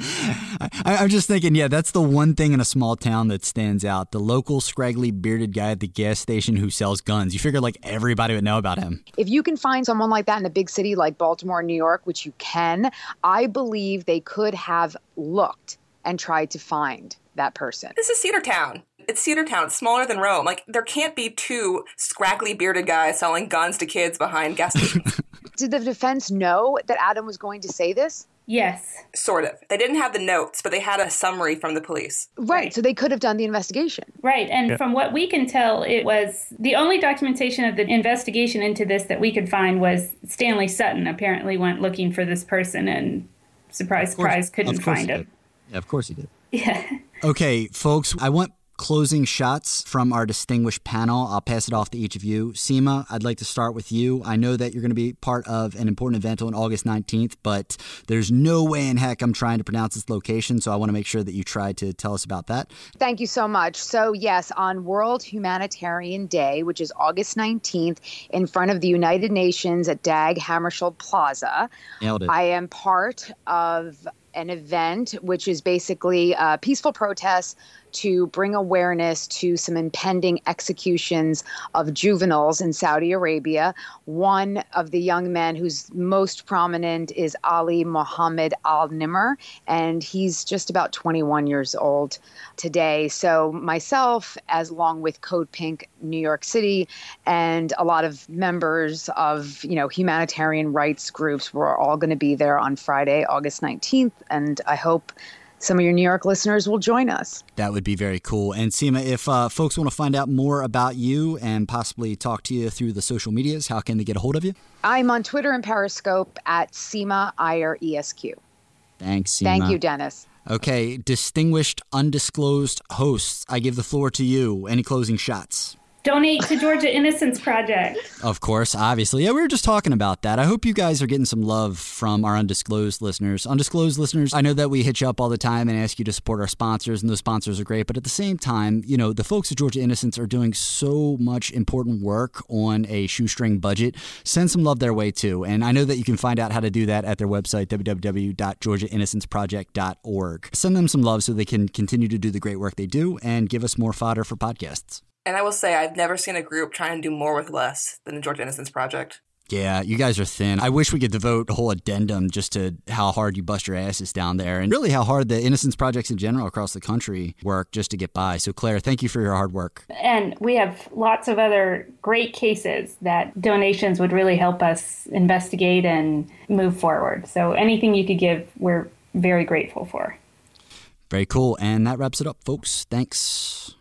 I, I'm just thinking, yeah, that's the one thing in a small town that stands out. The local scraggly bearded guy at the gas station who sells guns. You figure like everybody would know about him. If you can find someone like that in a big city like Baltimore and New York, which you can, I believe they could have looked and tried to find that person. This is Cedartown. It's Cedartown. It's smaller than Rome. Like, there can't be two scraggly bearded guys selling guns to kids behind gas stations. Did the defense know that Adam was going to say this? Yes. Sort of. They didn't have the notes, but they had a summary from the police. Right. Right. So they could have done the investigation. Right. And Yeah. from what we can tell, it was the only documentation of the investigation into this that we could find was Stanley Sutton apparently went looking for this person and surprise, surprise, couldn't Of course find he him. did. Yeah, of course he did. Yeah. Okay, folks, I want closing shots from our distinguished panel. I'll pass it off to each of you. Seema, I'd like to start with you. I know that you're going to be part of an important event on August nineteenth, but there's no way in heck I'm trying to pronounce this location, so I want to make sure that you try to tell us about that. Thank you so much. So yes, on World Humanitarian Day, which is August nineteenth, in front of the United Nations at Dag Hammarskjöld Plaza, Nailed it. I am part of an event which is basically a peaceful protest to bring awareness to some impending executions of juveniles in Saudi Arabia. One of the young men who's most prominent is Ali Mohammed Al-Nimr, and he's just about twenty-one years old today. So myself, as along with Code Pink New York City, and a lot of members of, you know, humanitarian rights groups, we're all going to be there on Friday, August nineteenth, and I hope some of your New York listeners will join us. That would be very cool. And Seema, if uh, folks want to find out more about you and possibly talk to you through the social medias, how can they get a hold of you? I'm on Twitter and Periscope at Seema Iyer E S Q. Thanks, Seema. Thank you, Dennis. Okay, distinguished, undisclosed hosts, I give the floor to you. Any closing shots? Donate to Georgia Innocence Project. Of course, obviously. Yeah, we were just talking about that. I hope you guys are getting some love from our undisclosed listeners. Undisclosed listeners, I know that we hit you up all the time and ask you to support our sponsors, and those sponsors are great. But at the same time, you know, the folks at Georgia Innocence are doing so much important work on a shoestring budget. Send some love their way, too. And I know that you can find out how to do that at their website, w w w dot georgia innocence project dot org. Send them some love so they can continue to do the great work they do and give us more fodder for podcasts. And I will say, I've never seen a group trying to do more with less than the Georgia Innocence Project. Yeah, you guys are thin. I wish we could devote a whole addendum just to how hard you bust your asses down there and really how hard the Innocence Projects in general across the country work just to get by. So, Claire, thank you for your hard work. And we have lots of other great cases that donations would really help us investigate and move forward. So anything you could give, we're very grateful for. Very cool. And that wraps it up, folks. Thanks.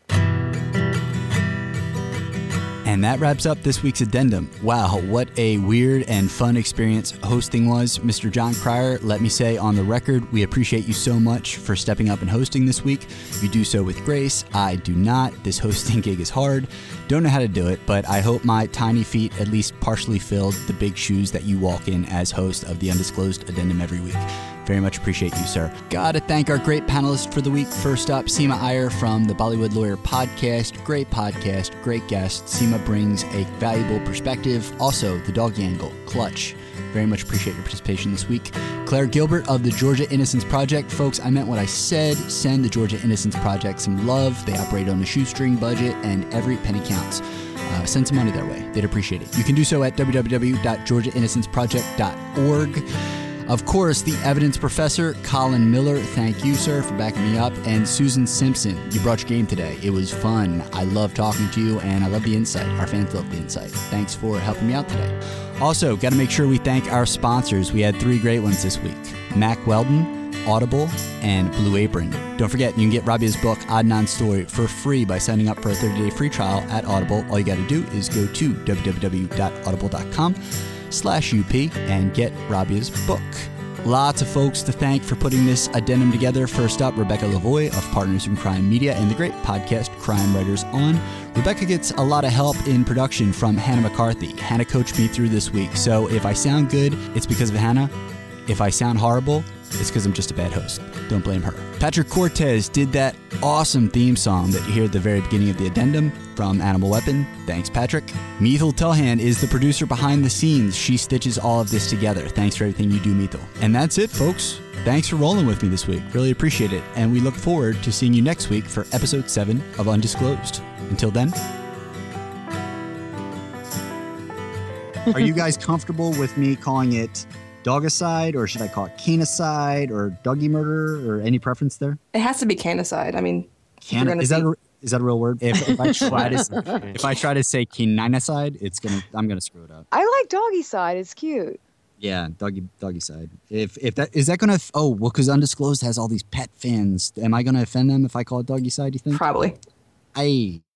And that wraps up this week's addendum. Wow, what a weird and fun experience hosting was. Mister Jon Cryer, let me say on the record, we appreciate you so much for stepping up and hosting this week. You do so with grace. I do not. This hosting gig is hard. Don't know how to do it, but I hope my tiny feet at least partially filled the big shoes that you walk in as host of the Undisclosed Addendum every week. Very much appreciate you, sir. Gotta thank our great panelists for the week. First up, Seema Iyer from the Bollywood Lawyer Podcast. Great podcast, great guest. Seema brings a valuable perspective. Also, the Doggy Angle, clutch. Very much appreciate your participation this week. Claire Gilbert of the Georgia Innocence Project. Folks, I meant what I said. Send the Georgia Innocence Project some love. They operate on a shoestring budget, and every penny counts. Uh, send some money their way. They'd appreciate it. You can do so at w w w dot georgia innocence project dot org. Of course, the evidence professor, Colin Miller, thank you, sir, for backing me up. And Susan Simpson, you brought your game today. It was fun. I love talking to you, and I love the insight. Our fans love the insight. Thanks for helping me out today. Also, got to make sure we thank our sponsors. We had three great ones this week. Mack Weldon, Audible, and Blue Apron. Don't forget, you can get Rabia's book, Adnan's Story, for free by signing up for a thirty-day free trial at Audible. All you got to do is go to w w w dot audible dot com slash U P and get Rabia's book. Lots of folks to thank for putting this addendum together. First up, Rebecca Lavoie of Partners in Crime Media and the great podcast Crime Writers On. Rebecca gets a lot of help in production from Hannah McCarthy. Hannah coached me through this week, so if I sound good, it's because of Hannah. If I sound horrible, it's because I'm just a bad host. Don't blame her. Patrick Cortez did that awesome theme song that you hear at the very beginning of the addendum from Animal Weapon. Thanks, Patrick. Mithil Telhan is the producer behind the scenes. She stitches all of this together. Thanks for everything you do, Mithil. And that's it, folks. Thanks for rolling with me this week. Really appreciate it. And we look forward to seeing you next week for episode seven of Undisclosed. Until then. Are you guys comfortable with me calling it Dogicide, or should I call it Canicide or Dougie Murder, or any preference there? It has to be Canicide. I mean, Can- is that a, is that a real word? If, if I try to if I try to say Canicide, it's gonna I'm gonna screw it up. I like Doggy Side. It's cute. Yeah, doggy doggy side. If if that is that gonna oh well because Undisclosed has all these pet fans. Am I gonna offend them if I call it Doggy Side? You think? Probably. I.